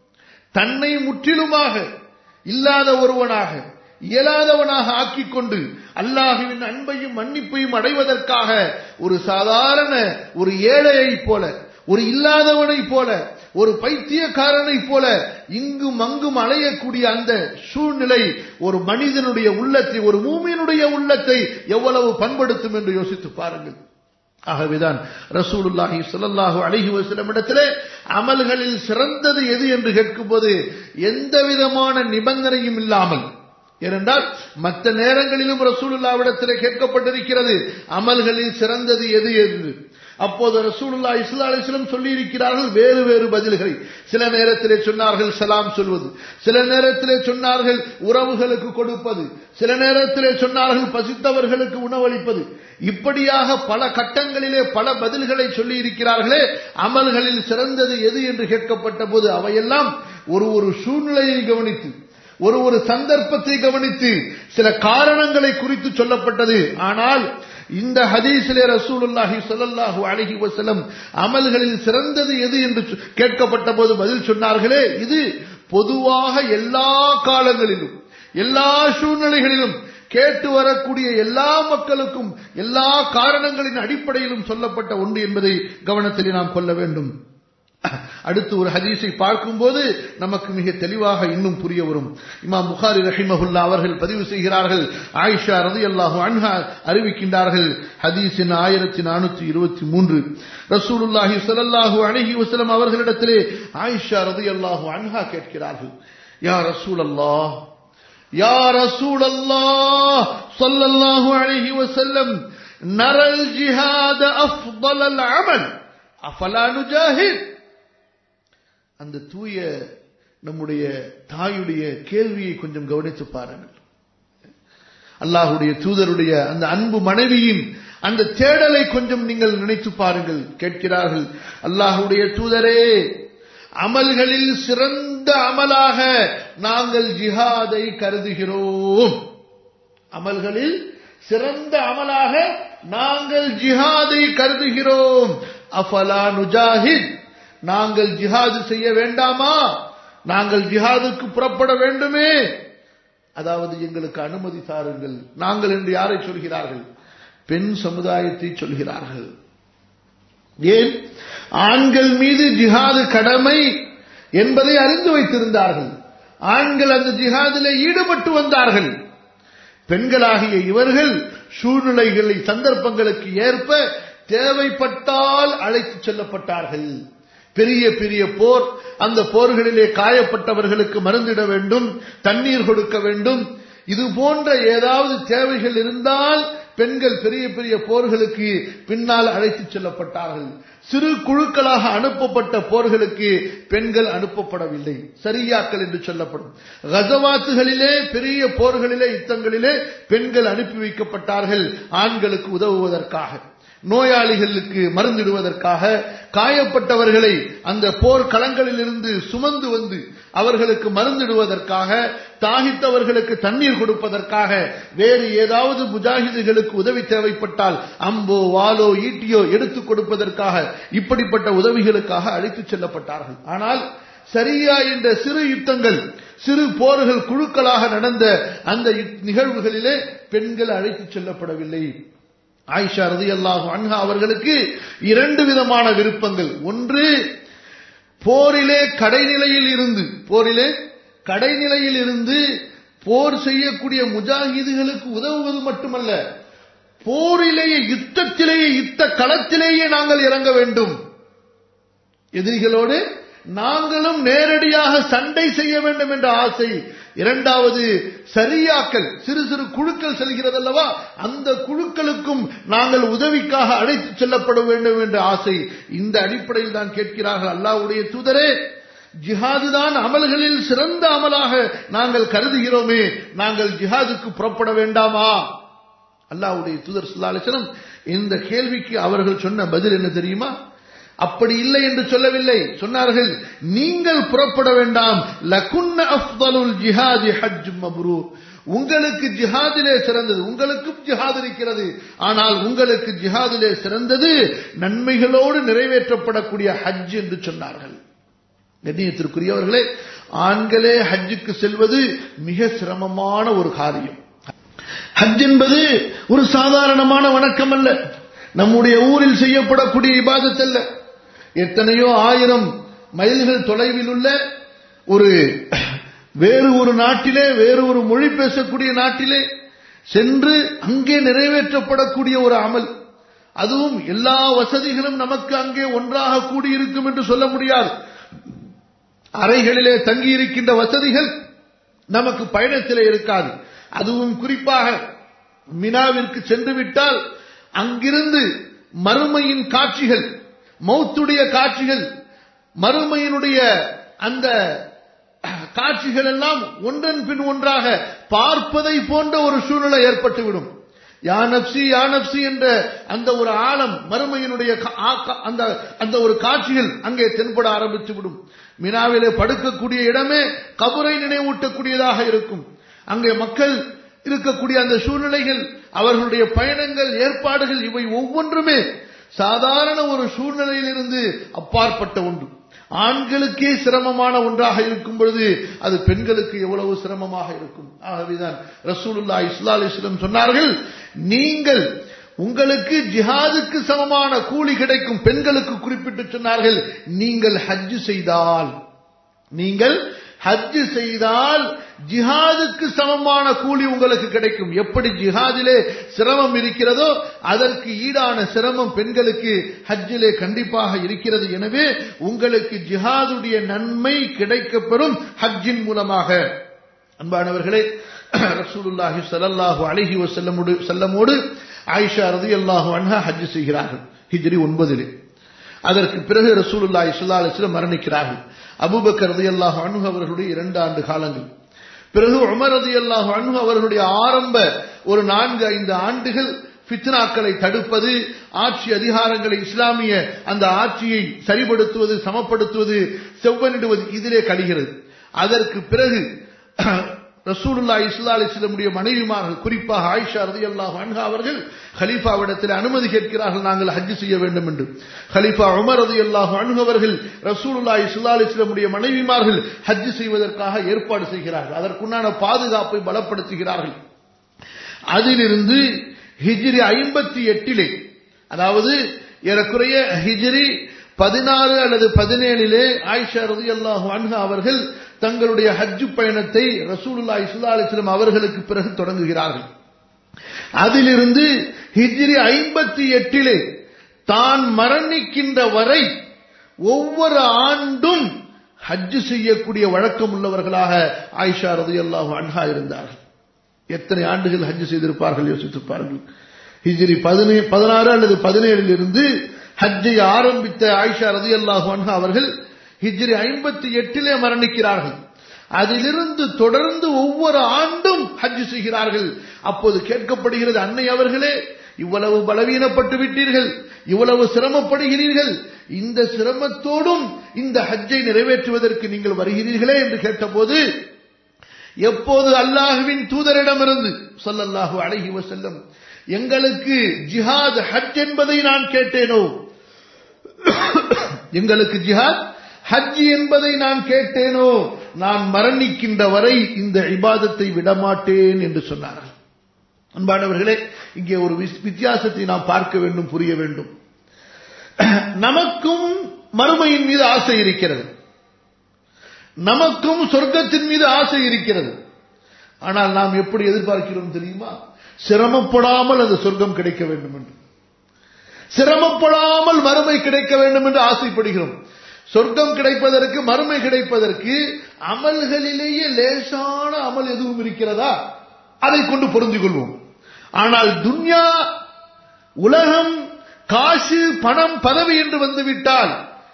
தன்னை முற்றிலுமாக இல்லாத ஒருவனாக, இயலாதவனாக ஆக்கிக் கொண்டு அல்லாஹ்வின் அன்பையும் மன்னிப்பையும் அடைவதற்காக ஒரு சாதாரண ஒரு ஏழையை போல, ஒரு இல்லாதவனை போல, ஒரு பைத்தியக்காரனை போல இங்கும் அங்கும் அலையக்கூடிய அந்த சூழ்நிலை ஒரு மனிதனுடைய உள்ளத்தை, ஒரு மூமினுடைய உள்ளத்தை எவ்வளவு பண்படுத்தும் என்று யோசித்து பாருங்கள். ஆகவேதான் ரசூலுல்லாஹி ஸல்லல்லாஹு அலைஹி வஸல்லம் இடத்திலே அமல்களில் சிறந்தது எது என்று கேட்கும்போது எந்த விதமான நிபந்தனையும் இல்லாமல், ஏனென்றால் மற்ற நேரங்களிலும் ரசூலுல்லாஹ்விடத்திலே கேட்கப்பட்டிருக்கிறது அமல்களில் சிறந்தது எது என்று. அப்போது ரசூலுல்லாஹி ஸல்லல்லாஹு அலைஹி வஸல்லம் சொல்லி இருக்கிறார்கள் வேறு வேறு பதில்களை. சில நேரத்திலே சொன்னார்கள் சலாம் சொல்வது, சில நேரத்திலே சொன்னார்கள் உறவுகளுக்கு கொடுப்பது, சில நேரத்திலே சொன்னார்கள் பசித்தவர்களுக்கு உணவளிப்பது. இப்படியாக பல கட்டங்களிலே பல பதில்களை சொல்லி இருக்கிறார்களே. அமல்களில் சிறந்தது எது என்று கேட்கப்பட்ட போது அவையெல்லாம் ஒரு சூழ்நிலையை கவனித்து, ஒரு சந்தர்ப்பத்தை கவனித்து, சில காரணங்களை குறித்து சொல்லப்பட்டது. ஆனால் இந்த ஹதீஸிலே ரசூலுல்லாஹி ஸல்லல்லாஹு அலைஹி வஸல்லம் அமல்களில் சிறந்தது எது என்று கேட்கப்பட்ட போது பதில் சொன்னார்களே, இது பொதுவாக எல்லா காலங்களிலும் எல்லா சூழ்நிலைகளிலும் கேட்டு வரக்கூடிய எல்லா மக்களுக்கும் எல்லா காரணங்களின் அடிப்படையிலும் சொல்லப்பட்ட ஒன்று என்பதை கவனத்தில் நாம் கொள்ள வேண்டும். அடுத்து ஒரு ஹதீஸை பார்க்கும்போது நமக்கு மிக தெளிவாக இன்னும் புரிய வரும். இமாம் புகாரி ரஹிமஹுல்லா அவர்கள் பதிவு செய்கிறார்கள், ஆயிஷா ரலியல்லாஹு அன்ஹா அறிவிக்கின்றார்கள், ஹதீஸ் எண் 1423, ரசூலுல்லாஹி ஸல்லல்லாஹு அலைஹி வஸல்லம் அவர்களிடத்திலே ஆயிஷா ரலியல்லாஹு அன்ஹா கேட்கிறார்கள், யா ரசூலல்லாஹ், யா ரசூலல்லாஹ் ஸல்லல்லாஹு அலைஹி வஸல்லம், நரல் ஜிஹாத அஃதலல் அமல் அஃபலா நுஜாஹித். அந்த தூய நம்முடைய தாயுடைய கேள்வியை கொஞ்சம் கவனித்து பாருங்கள். அல்லாஹ்வுடைய தூதருடைய அந்த அன்பு மனைவியின் அந்த தேடலை கொஞ்சம் நீங்கள் நினைத்து பாருங்கள். கேட்கிறார்கள், அல்லாஹ்வுடைய தூதரே, அமல்களில் சிறந்த சிறந்த அமலாக நாங்கள் ஜிஹாதை கருதுகிறோம். அமல்களில் சிறந்த அமலாக நாங்கள் ஜிஹாதை கருதுகிறோம். அஃபலா நுஜாஹித், நாங்கள் ஜிஹாது செய்ய வேண்டாமா? நாங்கள் ஜிஹாதுக்கு புறப்பட வேண்டுமே. அதாவது எங்களுக்கு அனுமதி தாருங்கள். நாங்கள் என்று யாரை சொல்கிறார்கள்? பெண் சமுதாயத்தை சொல்கிறார்கள். ஏன்? ஆண்கள் மீது ஜிஹாது கடமை என்பதை அறிந்து வைத்திருந்தார்கள். ஆண்கள் அந்த ஜிஹாதிலே ஈடுபட்டு வந்தார்கள். பெண்களாகிய இவர்கள் சூழ்நிலைகளை சந்தர்ப்பங்களுக்கு ஏற்ப தேவைப்பட்டால் அழைத்துச் செல்லப்பட்டார்கள். பெரிய பெரிய போர், அந்த போர்களிலே காயப்பட்டவர்களுக்கு மருந்திட வேண்டும், தண்ணீர் கொடுக்க வேண்டும். இது போன்ற ஏதாவது தேவைகள் இருந்தால் பெண்கள் பெரிய பெரிய போர்களுக்கு பின்னால் அழைத்துச் செல்லப்பட்டார்கள். சிறு குழுக்களாக அனுப்பப்பட்ட போர்களுக்கு பெண்கள் அனுப்பப்படவில்லை. சரியாக்கள் என்று சொல்லப்படும் கஸவாத்துகளிலே, பெரிய போர்களிலே, யுத்தங்களிலே பெண்கள் அனுப்பி வைக்கப்பட்டார்கள் ஆண்களுக்கு உதவுவதற்காக, நோயாளிகளுக்கு மருந்திடுவதற்காக, காயப்பட்டவர்களை அந்த போர் களங்களில் இருந்து சுமந்து வந்து அவர்களுக்கு மருந்திடுவதற்காக, தாகித்தவர்களுக்கு தண்ணீர் கொடுப்பதற்காக, வேறு ஏதாவது முஜாஹிதுகளுக்கு உதவி தேவைப்பட்டால் அம்போ வாளோ ஈட்டியோ எடுத்துக் கொடுப்பதற்காக, இப்படிப்பட்ட உதவிகளுக்காக அழைத்துச் செல்லப்பட்டார்கள். ஆனால் சரியா என்ற சிறு யுத்தங்கள், சிறு போர்கள் குழுக்களாக நடந்த அந்த நிகழ்வுகளிலே பெண்கள் அழைத்துச் செல்லப்படவில்லை. ஆயிஷா ரலியல்லாஹு அன்ஹா அவர்களுக்கு இரண்டு விதமான விருப்பங்கள். ஒன்று, போரிலே கடைநிலையில் இருந்து போர் செய்யக்கூடிய முஜாஹிதுகளுக்கு உதவுவது மட்டுமல்ல, போரிலேயே யுத்தத்திலேயே, யுத்த களத்திலேயே நாங்கள் இறங்க வேண்டும். எதிரிகளோடு நாங்களும் நேரடியாக சண்டை செய்ய வேண்டும் என்ற ஆசை. இரண்டாவது, சரியாக்கள், சிறு சிறு குழுக்கள் செல்கிறது அல்லவா, அந்த குழுக்களுக்கும் நாங்கள் உதவிக்காக அழைத்துச் செல்லப்பட வேண்டும் என்ற ஆசை. இந்த அடிப்படையில் தான் கேட்கிறார்கள், அல்லாஹ்வுடைய தூதரே, ஜிஹாது தான் அமல்களில் சிறந்த அமலாக நாங்கள் கருதுகிறோமே, நாங்கள் ஜிஹாதுக்கு புறப்பட வேண்டாமா? அல்லாஹ்வுடைய தூதர் ஸல்லல்லாஹு அலைஹி வஸல்லம் இந்த கேள்விக்கு அவர்கள் சொன்ன பதில் என்ன தெரியுமா? அப்படி இல்லை என்று சொல்லவில்லை. சொன்னார்கள், நீங்கள் புறப்பட வேண்டாம். லகுன்ன அஃதலுல் ஜிஹாதி ஹஜ் மப்ரூர், உங்களுக்கு ஜிஹாதிலே சிறந்தது, உங்களுக்கும் ஜிஹாத் இருக்கிறது, ஆனால் உங்களுக்கு ஜிஹாதிலே சிறந்தது நன்மைகளோடு நிறைவேற்றப்படக்கூடிய ஹஜ் என்று சொன்னார்கள். கண்ணியத்திற்குரியவர்களே, ஆண்களே ஹஜ்ஜுக்கு செல்வது மிக சிரமமான ஒரு காரியம். ஹஜ் என்பது ஒரு சாதாரணமான வணக்கம் அல்ல, நம்முடைய ஊரில் செய்யப்படக்கூடிய இபாதத் அல்ல. எத்தனையோ 1000 மைல்கள் தொலைவில் உள்ள வேறு ஒரு நாட்டிலே, வேறு ஒரு மொழி பேசக்கூடிய நாட்டிலே சென்று அங்கே நிறைவேற்றப்படக்கூடிய ஒரு அமல். அதுவும் எல்லா வசதிகளும் நமக்கு அங்கே ஒன்றாக கூடியிருக்கும் என்று சொல்ல முடியாது. அறைகளிலே தங்கி இருக்கின்ற வசதிகள் நமக்கு பயணத்திலே இருக்காது. அதுவும் குறிப்பாக மினாவிற்கு சென்று விட்டால் அங்கிருந்து மறுமையின் காட்சிகள், மௌத்துடைய காட்சிகள், மறுமையினுடைய அந்த காட்சிகள் எல்லாம் ஒன்றன் பின் ஒன்றாக பார்ப்பதை போன்ற ஒரு சூழ்நிலை ஏற்பட்டுவிடும். யா நப்சி யா நப்சி என்ற அந்த ஒரு ஆழம், மறுமையினுடைய அந்த ஒரு காட்சிகள் அங்கே தென்பட ஆரம்பித்துவிடும். மினாவிலே படுக்கக்கூடிய இடமே கபரை நினைவூட்டக்கூடியதாக இருக்கும். அங்கே மக்கள் இருக்கக்கூடிய அந்த சூழ்நிலைகள், அவர்களுடைய பயணங்கள், ஏற்பாடுகள், இவை ஒவ்வொன்றுமே சாதாரண ஒரு சூழ்நிலையிலிருந்து அப்பாற்பட்ட ஒன்று. ஆண்களுக்கே சிரமமான ஒன்றாக இருக்கும் பொழுது அது பெண்களுக்கு எவ்வளவு சிரமமாக இருக்கும். ஆகவேதான் ரசூலுல்லாஹி ஸல்லல்லாஹு அலைஹி வஸல்லம் சொன்னார்கள், நீங்கள் உங்களுக்கு ஜிஹாதுக்கு சமமான கூலி கிடைக்கும். பெண்களுக்கு குறிப்பிட்டு சொன்னார்கள், நீங்கள் ஹஜ் செய்தால் ஜிஹாதுக்கு சமமான கூலி உங்களுக்கு கிடைக்கும். எப்படி ஜிஹாதிலே சிரமம் இருக்கிறதோ அதற்கு ஈடான சிரமம் பெண்களுக்கு ஹஜ்ஜிலே கண்டிப்பாக இருக்கிறது. எனவே உங்களுக்கு ஜிஹாதுடைய நன்மை கிடைக்கப்பெறும் ஹஜ்ஜின் மூலமாக. அன்பானவர்களே, ரசூலுல்லாஹி ஸல்லல்லாஹு அலைஹி வஸல்லமோடு ஆயிஷா ரலியல்லாஹு அன்ஹா ஹஜ் செய்கிறார்கள் ஹிஜ்ரி 9. அதற்கு பிறகு ரசூலுல்லாஹி ஸல்லல்லாஹு அலைஹி வஸல்லம் மரணிக்கிறார்கள். அபூபக்கர் ரலியல்லாஹு அன்ஹு அவர்களுடைய 2 ஆண்டு காலங்கள், பிறகு உமர் ரலியல்லாஹு அன்ஹு அவர்களுடைய ஆரம்ப ஒரு 4-5 ஆண்டுகள் ஃபித்னாக்களை தடுப்பது, ஆட்சி அதிகாரங்களை, இஸ்லாமிய அந்த ஆட்சியை சரிபடுத்துவது, சமப்படுத்துவது, செவ்வனிடுவது, இதிலே கழிகிறது. அதற்கு பிறகு ரசூலுல்லாஹி ஸல்லல்லாஹு அலைஹி வஸல்லம் மனைவிமார்கள், குறிப்பாக ஆயிஷா ரலியல்லாஹு அன்ஹா அவர்கள் கலீஃபாவிடத்தில் அனுமதி கேட்கிறார்கள், நாங்கள் ஹஜ் செய்ய வேண்டும் என்று. கலீஃபா உமர் ரலியல்லாஹு அன்ஹு அவர்கள் ரசூலுல்லாஹி ஸல்லல்லாஹு அலைஹி வஸல்லம் மனைவிமார்கள் ஹஜ் செய்வதற்காக ஏற்பாடு செய்கிறார்கள். அதற்குண்டான பாதுகாப்பை பலப்படுத்துகிறார்கள். அதிலிருந்து ஹிஜ்ரி 58 அதாவது ஏறக்குறைய ஹிஜ்ரி 16 அல்லது 17 ஆயிஷா ரலியல்லாஹு அன்ஹா அவர்கள் தங்களுடைய ஹஜ் பயணத்தை ரசூலுல்லாஹி ஸல்லல்லாஹு அலைஹி வஸல்லம் அவர்களுக்கு பிறகு தொடங்குகிறார்கள். அதிலிருந்து ஹிஜ்ரி 58 தான் மரணிக்கின்ற வரை ஒவ்வொரு ஆண்டும் ஹஜ் செய்யக்கூடிய வழக்கம் உள்ளவர்களாக ஆயிஷா ரலியல்லாஹு அன்ஹா இருந்தார்கள். எத்தனை ஆண்டுகள் ஹஜ் செய்திருப்பார்கள் யோசித்து பாருங்கள். ஹிஜ்ரி 16 அல்லது 17 இருந்து ஹஜ்ஜை ஆரம்பித்த ஆயிஷா ரலியல்லாஹு அன்ஹா அவர்கள் ஹிஜ்ரி 58 மரணிக்கிறார்கள். அதிலிருந்து தொடர்ந்து ஒவ்வொரு ஆண்டும் ஹஜ் செய்கிறார்கள். அப்போது கேட்கப்படுகிறது, அன்னை அவர்களே, இவ்வளவு பலவீனப்பட்டு விட்டீர்கள், இவ்வளவு சிரமப்படுகிறீர்கள், இந்த சிரமத்தோடும் இந்த ஹஜ்ஜை நிறைவேற்றுவதற்கு நீங்கள் வருகிறீர்களே என்று கேட்டபோது, எப்போது அல்லாஹ்வின் தூதரிடமிருந்து ஸல்லல்லாஹு அலைஹி வஸல்லம் எங்களுக்கு ஜிஹாத் ஹஜ் என்பதை நான் கேட்டேனோ, எங்களுக்கு ஜிஹாத் ஹஜ் என்பதை நான் கேட்டேனோ, நான் மரணிக்கின்ற வரை இந்த இபாதத்தை விடமாட்டேன் என்று சொன்னார்கள். அன்பானவர்களே, இங்கே ஒரு வித்தியாசத்தை நாம் பார்க்க வேண்டும், புரிய வேண்டும். நமக்கும் மறுமையின் மீது ஆசை இருக்கிறது, நமக்கும் சொர்க்கத்தின் மீது ஆசை இருக்கிறது. ஆனால் நாம் எப்படி எதிர்பார்க்கிறோம் தெரியுமா? சிரமப்படாமல் அந்த சொர்க்கம் கிடைக்க வேண்டும் என்று, சிரமப்படாமல் மறுமை கிடைக்க வேண்டும் என்று ஆசைப்படுகிறோம். சொர்க்கம் கிடைப்பதற்கு, மறுமை கிடைப்பதற்கு அமல்களிலேயே லேசான அமல் எதுவும் இருக்கிறதா? அதை கொண்டு பொருந்திக் கொள்வோம். ஆனால் துன்யா, உலகம், காசு, பணம், பதவி என்று வந்துவிட்டால்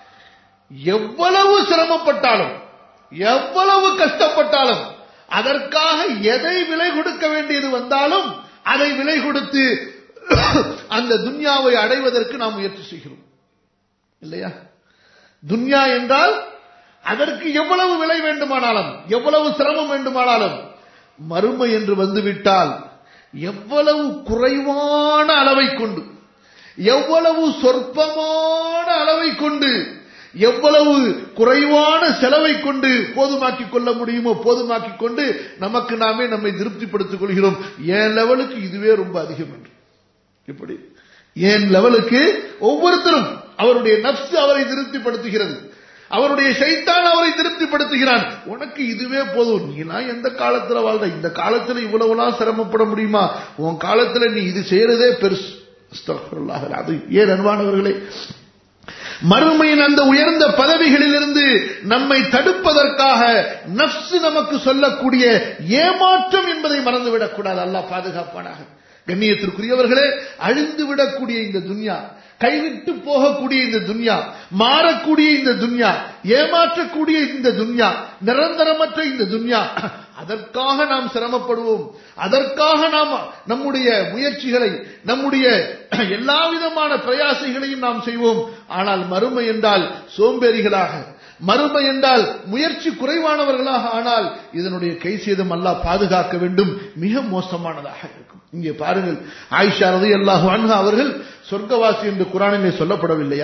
எவ்வளவு சிரமப்பட்டாலும், எவ்வளவு கஷ்டப்பட்டாலும், அதற்காக எதை விலை கொடுக்க வேண்டியது வந்தாலும் அதை விலை கொடுத்து அந்த துன்யாவை அடைவதற்கு நாம் முயற்சி செய்கிறோம், இல்லையா? துன்யா என்றால் அதற்கு எவ்வளவு விலை வேண்டுமானாலும், எவ்வளவு சிரமம் வேண்டுமானாலும், மறுமை என்று வந்துவிட்டால் எவ்வளவு குறைவான அளவை கொண்டு, எவ்வளவு சொற்பமான அளவை கொண்டு, எவ்வளவு குறைவான செலவை கொண்டு போதுமாக்கிக் கொள்ள முடியுமோ போதுமாக்கிக் கொண்டு நமக்கு நாமே நம்மை திருப்திப்படுத்திக் கொள்கிறோம். என் லெவலுக்கு இதுவே ரொம்ப அதிகம் என்று. இப்படி என் லெவலுக்கு ஒவ்வொருத்தரும் அவருடைய நஃப்ஸ் அவரை திருப்திப்படுத்துகிறது, அவருடைய ஷைத்தான் அவரை திருப்திப்படுத்துகிறான். உனக்கு இதுவே போதும், நீலாம் எந்த காலத்துல வாழ்ற, இந்த காலத்துல இவ்வளவுலாம் சிரமப்பட முடியுமா, உன் காலத்துல நீ இது செய்யறதே பெருசு. அஸ்தக்ஃபிருல்லாஹ் அல்-அஸீம். ஏன் அன்பானவர்களே, மறுமையின் அந்த உயர்ந்த பதவிகளிலிருந்து நம்மை தடுப்பதற்காக நஃப்ஸ் நமக்கு சொல்லக்கூடிய ஏமாற்றம் என்பதை மறந்துவிடக் கூடாது. அல்லாஹ் பாதுகாப்பானாக. கண்ணியத்திற்குரியவர்களே, அழிந்து விடக்கூடிய இந்த துன்யா, கைவிட்டு போகக்கூடிய இந்த துன்யா, மாறக்கூடிய இந்த துன்யா, ஏமாற்றக்கூடிய இந்த துன்யா, நிரந்தரமற்ற இந்த துன்யா, அதற்காக நாம் சிரமப்படுவோம், அதற்காக நாம் நம்முடைய முயற்சிகளை, நம்முடைய எல்லா விதமான பிரயாசங்களையும் நாம் செய்வோம். ஆனால் மறுமை என்றால் சோம்பேறிகளாக, மறுமை என்றால் முயற்சி குறைவானவர்களாக ஆனால் இதனுடைய கை சேதம் அல்லாஹ் பாதுகாக்க வேண்டும், மிக மோசமானதாக இருக்கும். இங்கே பாருங்கள், ஆயிஷா ரலியல்லாஹு அன்ஹா அவர்கள் சொர்க்கவாசி என்று குர்ஆனிலே சொல்லப்படவில்லையா?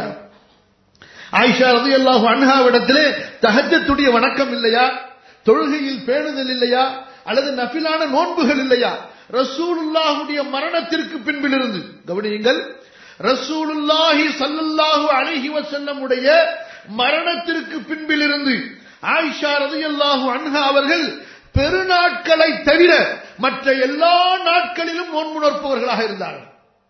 ஆயிஷா ரலியல்லாஹு அன்ஹாவிடத்திலே தஹஜ்ஜுடைய வணக்கம் இல்லையா? தொழுகையில் பேணுதல் இல்லையா? அல்லது நஃபிலான நோன்புகள் இல்லையா? ரசூலுல்லாஹுடைய மரணத்திற்கு பின்பிலிருந்து கவனியுங்கள், ரசூலுல்லாஹி ஸல்லல்லாஹு அலைஹி வஸல்லம் உடைய மரணத்திற்கு பின்பிலிருந்து ஆயிஷா ரலியல்லாஹு அன்ஹா அவர்கள் பெருநாட்களை தவிர மற்ற எல்லா நாட்களிலும் நோன்பு நோற்பவர்களாக இருந்தார்கள்.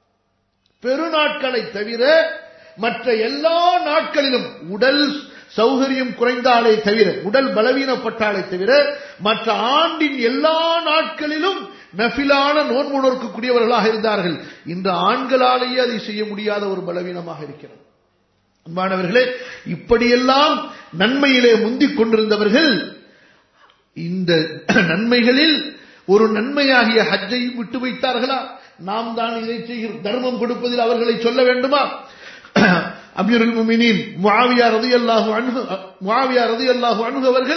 பெருநாட்களை தவிர மற்ற எல்லா நாட்களிலும், உடல் சௌகரியம் குறைந்தாலே தவிர, உடல் பலவீனப்பட்டாலே தவிர, மற்ற ஆண்டின் எல்லா நாட்களிலும் நஃபிலான நோன்பு நோக்கக்கூடியவர்களாக இருந்தார்கள். இன்று ஆண்களாலேயே அதை செய்ய முடியாத ஒரு பலவீனமாக இருக்கிறது. அன்பானவர்களே, இப்படியெல்லாம் நன்மையிலே முந்திக் கொண்டிருந்தவர்கள் இந்த நன்மைகளில் ஒரு நன்மையாகிய ஹஜ்ஜை விட்டு வைத்தார்களா? நாம் தான் இதை செய்கிறோம். தர்மம் கொடுப்பதில் அவர்களை சொல்ல வேண்டுமா? அமீருல் முஃமினீன் முஆவியா ரலியல்லாஹு அன்ஹு அவர்கள்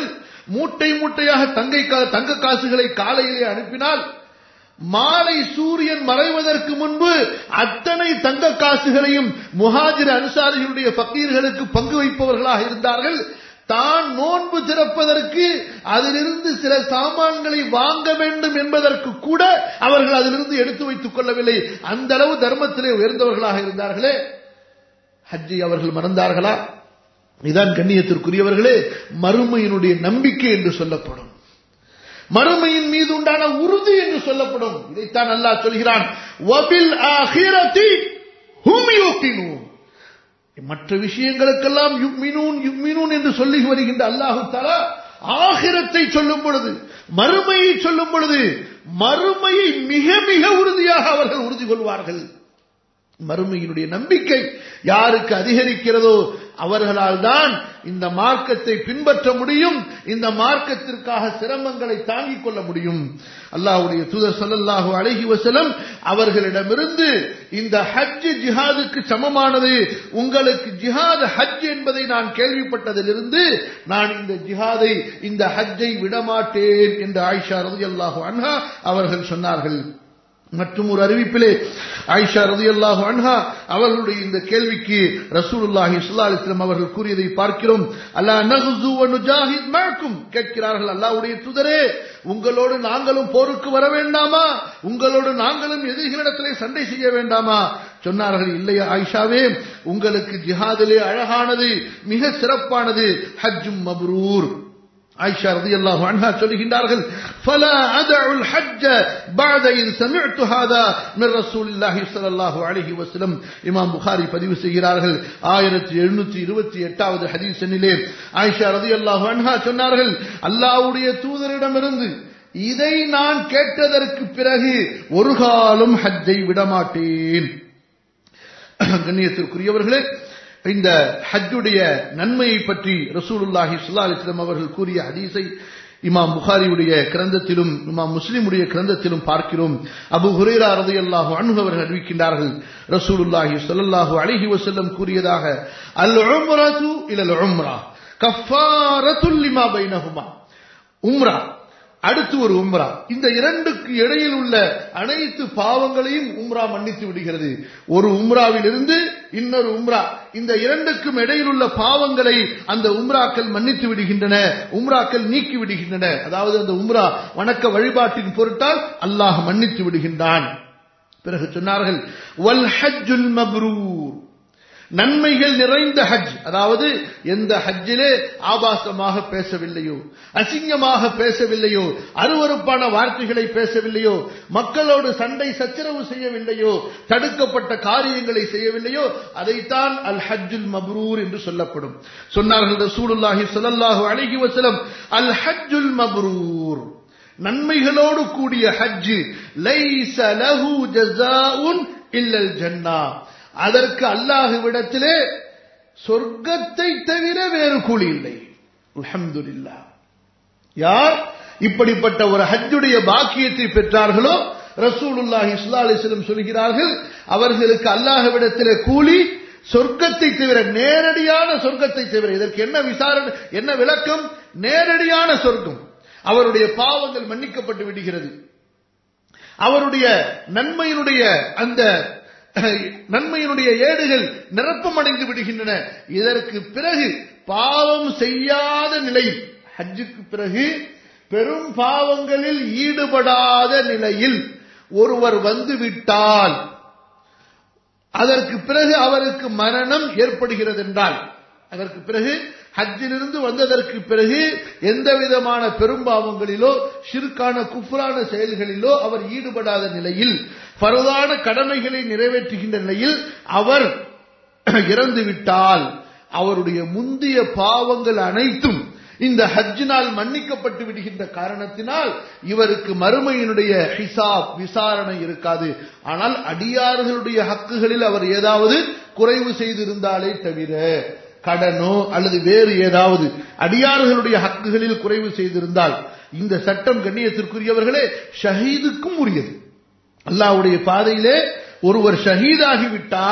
மூட்டை மூட்டையாக தங்க காசுகளை காலையிலே அனுப்பினால் மாலை சூரியன் மறைவதற்கு முன்பு அத்தனை தங்க காசுகளையும் முஹாஜிர் அன்சாரிகளுடைய ஃபக்கீர்களுக்கு பங்கு வைப்பவர்களாக இருந்தார்கள். தான் நோன்பு திறப்பதற்கு அதிலிருந்து சில சாமான்களை வாங்க வேண்டும் என்பதற்கு கூட அவர்கள் அதிலிருந்து எடுத்து வைத்துக் கொள்ளவில்லை. அந்த அளவு தர்மத்திலே உயர்ந்தவர்களாக இருந்தார்களே. ஹஜ்ஜை அவர்கள் மறந்தார்களா? இதான் கண்ணியத்திற்குரியவர்களே மறுமையினுடைய நம்பிக்கை என்று சொல்லப்படும், மறுமையின் மீது உண்டான உறுதி என்று சொல்லப்படும். இதைத்தான் அல்லாஹ் சொல்கிறான், வபில் ஆகிரதி ஹும் யூகினூன். மற்ற விஷயங்களுக்கெல்லாம் யுக்மினூன் என்று சொல்லி வருகின்ற அல்லாஹ் தஆலா ஆகிரத்தை சொல்லும் பொழுது, மறுமையை சொல்லும் பொழுது மறுமையை மிக மிக உறுதியாக அவர்கள் உறுதி கொள்வார்கள். மறுமையினுடைய நம்பிக்கை யாருக்கு அதிகரிக்கிறதோ அவர்களால் தான் இந்த மார்க்கத்தை பின்பற்ற முடியும், இந்த மார்க்கத்திற்காக சிரமங்களை தாங்கிக் கொள்ள முடியும். அல்லாஹ்வுடைய தூதர் ஸல்லல்லாஹு அலைஹி வஸல்லம் அவர்களிடமிருந்து இந்த ஹஜ் ஜிஹாதுக்கு சமமானது, உங்களுக்கு ஜிஹாத் ஹஜ் என்பதை நான் கேள்விப்பட்டதிலிருந்து நான் இந்த ஜிஹாதை, இந்த ஹஜ்ஜை விடமாட்டேன் என்று ஆயிஷா ரலியல்லாஹு அன்ஹா அவர்கள் சொன்னார்கள். மற்றும் ஒரு அறிவிப்பிலே ஆயிஷா ரலியல்லாஹு அன்ஹா அவர்களுடைய இந்த கேள்விக்கு ரசூலுல்லாஹி ஸல்லல்லாஹு அலைஹி வஸல்லம் அவர்கள் கூறியதை பார்க்கிறோம். அல்லா நகுஸு வ நுஜாஹித் மஅக்கும், கேட்கிறார்கள், அல்லாஹ்வுடைய தூதரே, உங்களோடு நாங்களும் போருக்கு வர வேண்டாமா? உங்களோடு நாங்களும் எதிரிகளிடத்திலே சண்டை செய்ய வேண்டாமா? சொன்னார்கள், இல்லையா ஆயிஷாவே, உங்களுக்கு ஜிஹாதிலே அழகானது, மிக சிறப்பானது ஹஜ்ஜும் மப்ரூர். ஆயிஷா ரலியல்லாஹு அன்ஹா சொல்கிறார்கள், ஃபலா அதஉல் ஹஜ்ஜ பஅத இன் சமிஅது ஹாதா மின் ரசூலில்லாஹி ஸல்லல்லாஹு அலைஹி வஸல்லம். இமாம் புகாரி பதிவு செய்கிறார்கள் 1728வது ஹதீஸ் எண்ணிலே ஆயிஷா ரலியல்லாஹு அன்ஹா சொன்னார்கள், அல்லாஹ்வுடைய தூதரிடமிருந்து இதை நான் கேட்டதற்கு பிறகு ஒரு காலம் ஹஜ்ஜை விடமாட்டேன். கண்ணியத்திற்குரியவர்களே, இந்த ஹஜ்ஜுடைய நன்மையை பற்றி ரசூலுல்லாஹி ஸல்லல்லாஹு அலைஹி வஸல்லம் அவர்கள் கூறிய ஹதீஸை இமாம் புகாரியுடைய கிரந்தத்திலும் இமாம் முஸ்லிமுடைய கிரந்தத்திலும் பார்க்கிறோம். அபூ ஹுரைரா ரலியல்லாஹு அன்ஹு அவர்கள் அறிவிக்கின்றார்கள், ரசூலுல்லாஹி ஸல்லல்லாஹு அலைஹி வஸல்லம் கூறியதாக, அல் உம்ரத்து இலல் உம்ரா கஃபாரத்துல் லிமா பைனஹுமா. உம்ரா அடுத்து ஒரு உம்ரா, இந்த இரண்டுக்கு இடையில் உள்ள அனைத்து பாவங்களையும் உம்ரா மன்னித்து விடுகிறது. ஒரு உம்ராவில் இருந்து இன்னொரு உம்ரா, இந்த இரண்டுக்கும் இடையில் உள்ள பாவங்களை அந்த உம்ராக்கள் மன்னித்து விடுகின்றன, உம்ராக்கள் நீக்கி விடுகின்றன. அதாவது அந்த உம்ரா வணக்க வழிபாட்டின் பொருட்டால் அல்லாஹ் மன்னித்து விடுகின்றான். பிறகு சொன்னார்கள், வல் ஹஜ்ஜுல் மப்ரூர், நன்மைகள் நிறைந்த ஹஜ். அதாவது எந்த ஹஜ்ஜிலே ஆபாசமாக பேசவில்லையோ, அசிங்கமாக பேசவில்லையோ, அருவருப்பான வார்த்தைகளை பேசவில்லையோ, மக்களோடு சண்டை சச்சரவு செய்யவில்லையோ, தடுக்கப்பட்ட காரியங்களை செய்யவில்லையோ, அதைத்தான் அல் ஹஜ்ஜுல் மப்ரூர் என்று சொல்லப்படும். சொன்னார்கள் ரசூலுல்லாஹி ஸல்லல்லாஹு அலைஹி வஸல்லம், அல் ஹஜ்ஜுல் மப்ரூர், நன்மைகளோடு கூடிய ஹஜ், லைஸ லஹு ஜஸாஉன் இல்லல் ஜன்னah, அதற்கு அல்லாஹ்விடத்திலே சொர்க்கத்தை தவிர வேறு கூலி இல்லை. அல்ஹம்துலில்லாஹ். யார் இப்படிப்பட்ட ஒரு ஹஜ்ஜுடைய பாக்கியத்தை பெற்றார்களோ ரசூலுல்லாஹி ஸல்லல்லாஹு அலைஹி வஸல்லம் சொல்கிறார்கள், அவர்களுக்கு அல்லாஹ்விடத்திலே கூலி சொர்க்கத்தை தவிர, நேரடியான சொர்க்கத்தை தவிர. இதற்கு என்ன விசாரணை, என்ன விளக்கம்? நேரடியான சொர்க்கம். அவருடைய பாவங்கள் மன்னிக்கப்பட்டு விடுகிறது, அவருடைய நன்மையினுடைய ஏடுகள் நிரப்பமடைந்து விடுகின்றன. இதற்கு பிறகு பாவம் செய்யாத நிலையில், ஹஜ்ஜுக்கு பிறகு பெரும் பாவங்களில் ஈடுபடாத நிலையில் ஒருவர் வந்துவிட்டால், அதற்கு பிறகு அவருக்கு மரணம் ஏற்படுகிறது என்றால், அதற்கு பிறகு ஹஜ்ஜிலிருந்து வந்ததற்கு பிறகு எந்த விதமான பெரும்பாவங்களிலோ ஷிர்கான குஃப்ரான செயல்களிலோ அவர் ஈடுபடாத நிலையில், ஃபர்தான கடமைகளை நிறைவேற்றுகின்ற நிலையில் அவர் இறந்துவிட்டால், அவருடைய முந்தைய பாவங்கள் அனைத்தும் இந்த ஹஜ்ஜினால் மன்னிக்கப்பட்டு விடுகின்ற காரணத்தினால் இவருக்கு மறுமையினுடைய ஹிசாப், விசாரணை இருக்காது. ஆனால் அடியார்களுடைய ஹக்குகளில் அவர் ஏதாவது குறைவு செய்திருந்தாலே தவிர, கடனோ அல்லது வேறு ஏதாவது அடியார்களுடைய ஹக்குகளில் குறைவு செய்திருந்தால், இந்த சட்டம் கண்ணியத்திற்குரியவர்களே ஷஹீதுக்கும் உரியது. அல்லாஹ்வுடைய பாதையிலே ஒருவர் ஷஹீதாகிவிட்டால்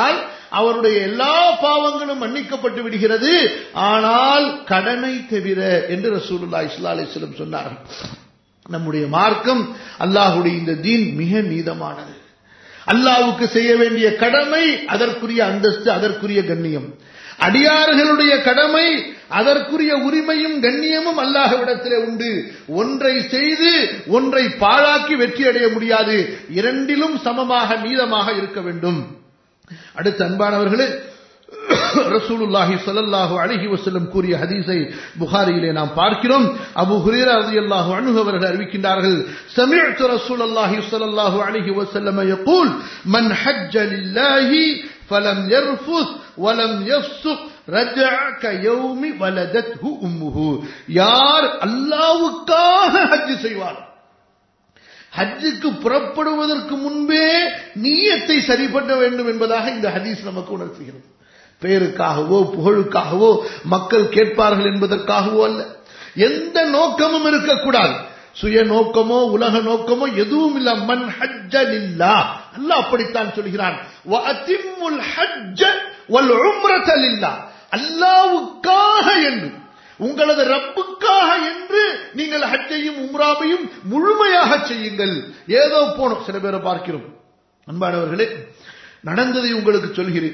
அவருடைய எல்லா பாவங்களும் மன்னிக்கப்பட்டு விடுகிறது, ஆனால் கடனை தவிர என்று ரசூலுல்லாஹி ஸல்லல்லாஹு அலைஹி வஸல்லம் சொன்னார்கள். நம்முடைய மார்க்கம், அல்லாஹ்வுடைய இந்த தீன் மிக நீதமானது. அல்லாஹ்வுக்கு செய்ய வேண்டிய கடமை, அதற்குரிய அந்தஸ்து, அதற்குரிய கண்ணியம். அடியார்களுடைய கடமை, அதற்குரிய உரிமையும் கண்ணியமும் அல்லாஹ்விடத்திலே உண்டு. ஒன்றை செய்து ஒன்றை பாழாக்கி வெற்றி அடைய முடியாது. இரண்டிலும் சமமாக நீதமாக இருக்க வேண்டும். அடுத்த அன்பானவர்களே, ரசூலுல்லாஹி ஸல்லல்லாஹு அலைஹி வஸல்லம் கூறிய ஹதீஸை புகாரியிலே நாம் பார்க்கிறோம். அபூ ஹுரைரா রাদিয়াল্লাহு அன்ஹு அவர்கள் அறிவிக்கின்றார்கள், சமிஅத்து ரசூலுல்லாஹி ஸல்லல்லாஹு அலைஹி வஸல்லம் يقول من حج لله فلم يرفث ولم يفسق رجع كيوم ولدته امه. யார் அல்லாஹ்வுக்காக ஹஜ் செய்வார், ஹஜ்ஜுக்கு புறப்படுவதற்கு முன்பே நியத்தை சரிபண்ண வேண்டும் என்பதாக இந்த ஹதீஸ் நமக்கு உணர்த்துகிறது. பெயருக்காகவோ புகழுக்காகவோ மக்கள் கேட்பார்கள் என்பதற்காகவோ அல்ல, எந்த நோக்கமும் இருக்கக்கூடாது. சுய நோக்கமோ உலக நோக்கமோ எதுவும் இல்ல. மன் ஹஜ்ஜ லில்லாஹ், அல்லாஹ் அப்படித்தான் சொல்கிறான். வ அதிம்முல் ஹஜ்ஜ வல் உம்ரத லில்லாஹ், அல்லாஹ்வுக்காக என்று, உங்களது ரப்புக்காக என்று நீங்கள் ஹஜ்ஜையும் உம்ராவையும் முழுமையாக செய்யுங்கள். ஏதோ போனோம். சில பேரை பார்க்கிறோம். அன்பானவர்களே, நடந்ததை உங்களுக்கு சொல்கிறேன்.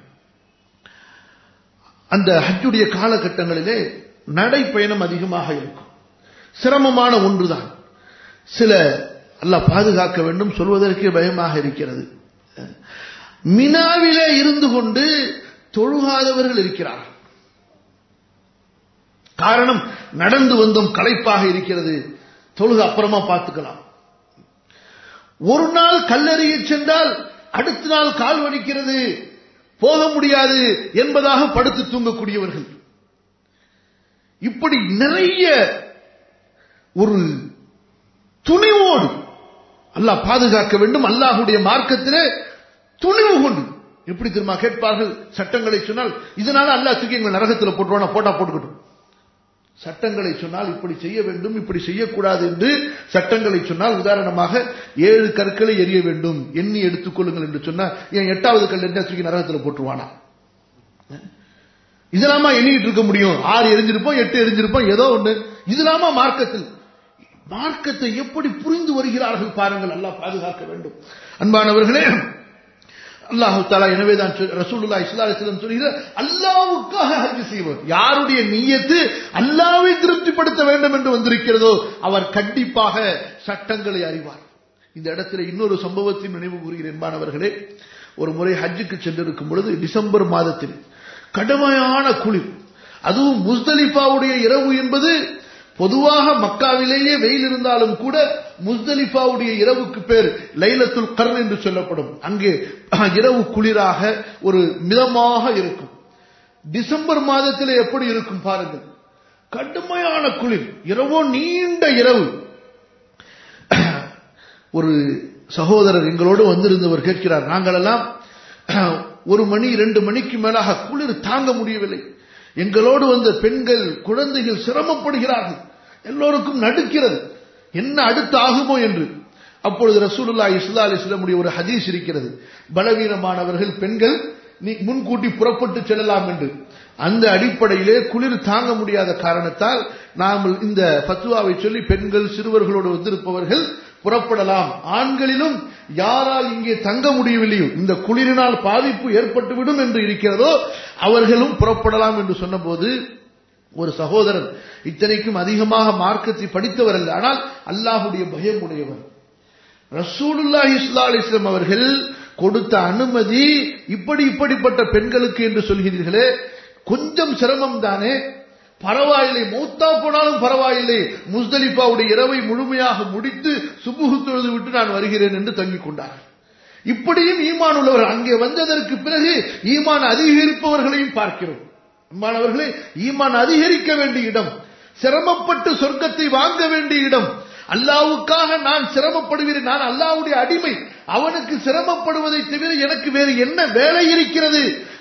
அந்த ஹஜ்ஜுடைய காலகட்டங்களிலே நடைப்பயணம் அதிகமாக இருக்கும். சிரமமான ஒன்றுதான். சில அல்லாஹ் பாதுகாக்க வேண்டும், சொல்வதற்கே பயமாக இருக்கிறது. மினாவிலே இருந்து கொண்டு தொழுகாதவர்கள் இருக்கிறார்கள். காரணம், நடந்து வந்தோம், களைப்பாக இருக்கிறது, தொழுக அப்புறமா பார்த்துக்கலாம். ஒரு நாள் கல்லறிய சென்றால் அடுத்த நாள் கால் வலிக்கிறது, போக முடியாது என்பதாக படுத்து தூங்கக்கூடியவர்கள். இப்படி நிறைய ஒரு துணிவோடு அல்லாஹ் பாதுகாக்க வேண்டும். அல்லாஹ்வுடைய மார்க்கத்திலே துணிவு கொண்டு எப்படி தெரியுமா கேட்பார்கள்? சட்டங்களை சொன்னால், இதனால அல்லாஹ் தூக்கி எங்களை நரகத்தில் போட்டுருவானா, போட்டா போட்டுக்கட்டும். சட்டங்களை சொன்னால் இப்படி செய்ய வேண்டும், இப்படி செய்யக்கூடாது என்று சட்டங்களை சொன்னால், உதாரணமாக 7 கற்களை எரிய வேண்டும், எண்ணி எடுத்துக்கொள்ளுங்கள் என்று சொன்னால், ஏன் 8வது கல் என்ன தூக்கி நரகத்தில் போட்டுருவானா? இதெல்லாமா எண்ணிட்டு இருக்க முடியும்? 6 எரிஞ்சிருப்போம், 8 எரிஞ்சிருப்போம், ஏதோ ஒண்ணு. இதெல்லாமா மார்க்கத்தில்? மார்க்கத்தை எப்படி புரிந்து வருகிறார்கள் பாருங்கள். அல்லாஹ் பாதுகாக்க வேண்டும். அன்பானவர்களே, அல்லாஹ் தஆலா எனவேதான் ரசூலுல்லாஹி ஸல்லல்லாஹு அலைஹி வஸல்லம் சொல்கிறார், அல்லாஹ்வுக்காக ஹஜ் செய்வர். யாருடைய நியத்து அல்லாஹ்வை திருப்திப்படுத்த வேண்டும் என்று வந்திருக்கிறதோ அவர் கண்டிப்பாக சட்டங்களை அறிவார். இந்த இடத்துல இன்னொரு சம்பவத்தின் நினைவு கூறுகிறேன். அன்பானவர்களே, ஒரு முறை ஹஜ்ஜுக்கு சென்றிருக்கும் பொழுது டிசம்பர் மாதத்தில் கடுமையான குளிர், அதுவும் முஸ்தலிஃபாவுடைய இரவு என்பது, பொதுவாக மக்காவிலேயே வெயில் இருந்தாலும் கூட முஸ்தலிஃபாவுடைய இரவுக்கு பேர் லைலத்துல் கர்ர் என்று சொல்லப்படும். அங்கே இரவு குளிராக ஒரு மிதமாக இருக்கும். டிசம்பர் மாதத்தில் எப்படி இருக்கும் பாருங்கள், கடுமையான குளிர், இரவோ நீண்ட இரவு. ஒரு சகோதரர் எங்களோடு வந்திருந்தவர் கேட்கிறார், நாங்களெல்லாம் 1 மணி 2 மணிக்கு மேலாக குளிர் தாங்க முடியவில்லை, எங்களோடு வந்த பெண்கள் குழந்தைகள் சிரமப்படுகிறார்கள், எல்லோருக்கும் நடுக்கிறது, என்ன அடுத்து ஆகுமோ என்று. அப்பொழுது ரசூலுல்லாஹி ஸல்லல்லாஹு அலைஹி வஸல்லம் ஒரு ஹதீஸ் இருக்கிறது, பலவீனமானவர்கள் பெண்கள் முன்கூட்டி புறப்பட்டு செல்லலாம் என்று. அந்த அடிப்படையிலே குளிர் தாங்க முடியாத காரணத்தால் நாம் இந்த ஃபத்வாவை சொல்லி பெண்கள் சிறுவர்களோடு வந்திருப்பவர்கள் புறப்படலாம், ஆண்களிலும் யாரால் இங்கே தங்க முடியவில்லையோ, இந்த குளிரினால் பாதிப்பு ஏற்பட்டுவிடும் என்று இருக்கிறதோ அவர்களும் புறப்படலாம் என்று சொன்னபோது, ஒரு சகோதரன், இத்தனைக்கும் அதிகமாக மார்க்கத்தை படித்தவர் அல்ல, ஆனால் அல்லாஹ்வுடைய பயம் உடையவர், ரசூலுல்லாஹி ஸல்லல்லாஹு அலைஹி வஸல்லம் அவர்கள் கொடுத்த அனுமதி இப்படிப்பட்ட பெண்களுக்கு என்று சொல்கிறீர்களே, கொஞ்சம் சிரமம் தானே, பரவாயில்லை, மௌத்தா போனாலும் பரவாயில்லை, முஸ்தலிஃபாவுடைய இரவை முழுமையாக முடித்து சுபுஹ் தொழுது விட்டு நான் வருகிறேன் என்று தங்கிக் கொண்டார். இப்படியும் ஈமான் உள்ளவர்கள் அங்கே வந்ததற்கு பிறகு ஈமான் அதிகரிப்பவர்களையும் பார்க்கிறோம். அன்பானவர்களே, ஈமான் அதிகரிக்க வேண்டிய இடம், சிரமப்பட்டு சொர்க்கத்தை வாங்க வேண்டிய இடம். அல்லாஹ்வுக்காக நான் சிரமப்படுகிறேன், நான் அல்லாஹ்வுடைய அடிமை, அவனுக்கு சிரமப்படுவதை தவிர எனக்கு வேறு என்ன வேலை இருக்கிறது?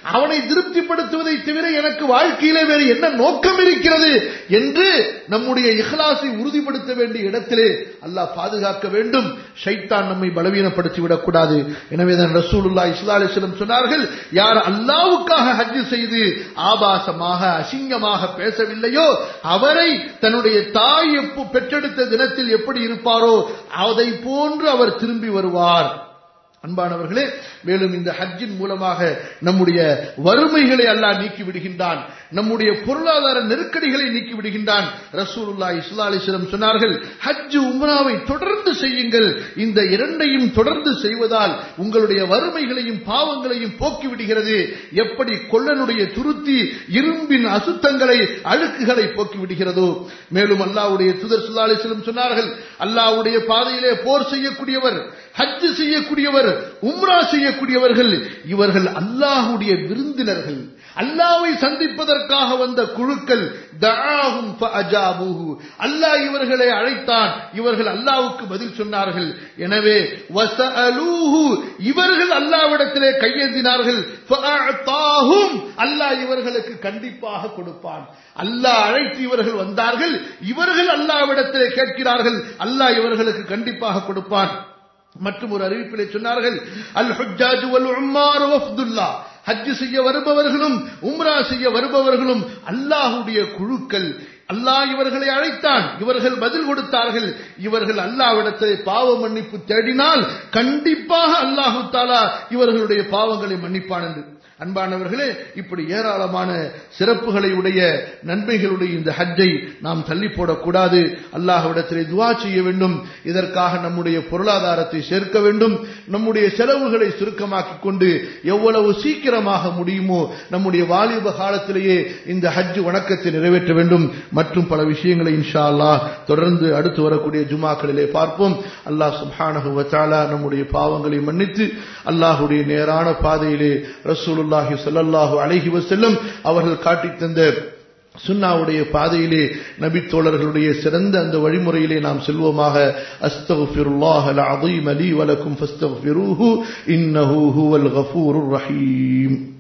அவனை திருப்திப்படுத்துவதை தவிர எனக்கு வாழ்க்கையிலே வேறு என்ன நோக்கம் இருக்கிறது என்று நம்முடைய இஹ்லாஸை உறுதிப்படுத்த வேண்டிய இடத்திலே அல்லாஹ் பாதுகாக்க வேண்டும். ஷைத்தான் நம்மை பலவீனப்படுத்தி விடக்கூடாது. எனவேதான் ரசூலுல்லாஹி ஸல்லல்லாஹு அலைஹி வஸல்லம் சொன்னார்கள், யார் அல்லாஹ்வுக்காக ஹஜ் செய்து ஆபாசமாக அசிங்கமாக பேசவில்லையோ அவரை தன்னுடைய தாய் பெற்றெடுத்த தினத்தில் எப்படி இருப்பாரோ அதை போன்று அவர் திரும்பி வருவார். அன்பானவர்களே, மேலும் இந்த ஹஜ்ஜின் மூலமாக நம்முடைய வறுமைகளை அல்லாஹ் நீக்கி விடுகின்றான், நம்முடைய பொருளாதார நெருக்கடிகளை நீக்கி விடுகின்றான். ரசூலுல்லாஹி ஸல்லல்லாஹு அலைஹி வஸல்லம் சொன்னார்கள், ஹஜ் உம்ராவை தொடர்ந்து செய்யுங்கள். இந்த இரண்டையும் தொடர்ந்து செய்வதால் உங்களுடைய வறுமைகளையும் பாவங்களையும் போக்கி விடுகிறது. எப்படி கொல்லனுடைய துருத்தி இரும்பின் அசுத்தங்களை அழுக்குகளை போக்கி விடுகிறதோ. மேலும் அல்லாஹ்வுடைய தூதர் ஸல்லல்லாஹு அலைஹி வஸல்லம் சொன்னார்கள், அல்லாஹ்வுடைய பாதையிலே போர் செய்யக்கூடியவர், ஹஜ் செய்யக்கூடியவர், உம்ரா செய்யக்கூடியவர்கள், இவர்கள் அல்லாஹ்வுடைய விருந்தினர்கள், அல்லாஹ்வை சந்திப்பதற்காக வந்த குழுக்கள். தஆஹும் ஃபஅஜாபூஹு, அல்லாஹ் இவர்களை அழைத்தான், இவர்கள் அல்லாஹ்வுக்கு பதில் சொன்னார்கள். எனவே வஸஅலூஹு, இவர்கள் அல்லாஹ்விடத்திலே கையேந்தினார்கள். ஃபஅஅதாஹும், அல்லாஹ் இவர்களுக்கு கண்டிப்பாக கொடுப்பான். அல்லாஹ் அழைத்து இவர்கள் வந்தார்கள், இவர்கள் அல்லாஹ்விடத்திலே கேட்கிறார்கள், அல்லாஹ் இவர்களுக்கு கண்டிப்பாக கொடுப்பான். மற்றும் ஒரு அறிவிப்பிலே சொன்னார்கள், அல் ஹுஜ்ஜாஜ் வல் உம்மார் வஃப்துல்லாஹ், ஹஜ் செய்ய வருபவர்களும் உம்ரா செய்ய வருபவர்களும் அல்லாஹ்வுடைய குழுக்கள். அல்லாஹ் இவர்களை அழைத்தான், இவர்கள் பதில் கொடுத்தார்கள். இவர்கள் அல்லாஹ்விடத்திலே பாவ மன்னிப்பு தேடினால் கண்டிப்பாக அல்லாஹ் தஆலா இவர்களுடைய பாவங்களை மன்னிப்பான் என்று. அன்பானவர்களே, இப்படி ஏராளமான சிறப்புகளை உடைய நன்மைகளுடைய இந்த ஹஜ்ஜை நாம் தள்ளி போடக்கூடாது. அல்லாஹ்விடத்திலே துஆ செய்ய வேண்டும். இதற்காக நம்முடைய பொருளாதாரத்தை சேர்க்க வேண்டும். நம்முடைய செலவுகளை சுருக்கமாக்கிக் கொண்டு எவ்வளவு சீக்கிரமாக முடியுமோ நம்முடைய வாலிப காலத்திலேயே இந்த ஹஜ் வணக்கத்தை நிறைவேற்ற வேண்டும். மற்றும் பல விஷயங்களை இன்ஷா அல்லாஹ் தொடர்ந்து அடுத்து வரக்கூடிய ஜுமாக்களிலே பார்ப்போம். அல்லாஹ் சுப்ஹானஹு வ தஆலா நம்முடைய பாவங்களை மன்னித்து அல்லாஹ்வுடைய நேரான பாதையிலே ரசூலுல்லாஹி ஸல்லல்லாஹு அலைஹி வஸல்லம் அவர்கள் காட்டித் தந்த சுன்னாவுடைய பாதையிலே நபி தோழர்களுடைய சிறந்த அந்த வழிமுறையிலே நாம் செல்வோமாக. அஸ்தக்ஃபிருல்லாஹல் அஸீம் லீ வ லக்கும் ஃபஸ்தக்ஃபிரூஹு இன்னஹு ஹுவல் கஃபூருர் ரஹீம்.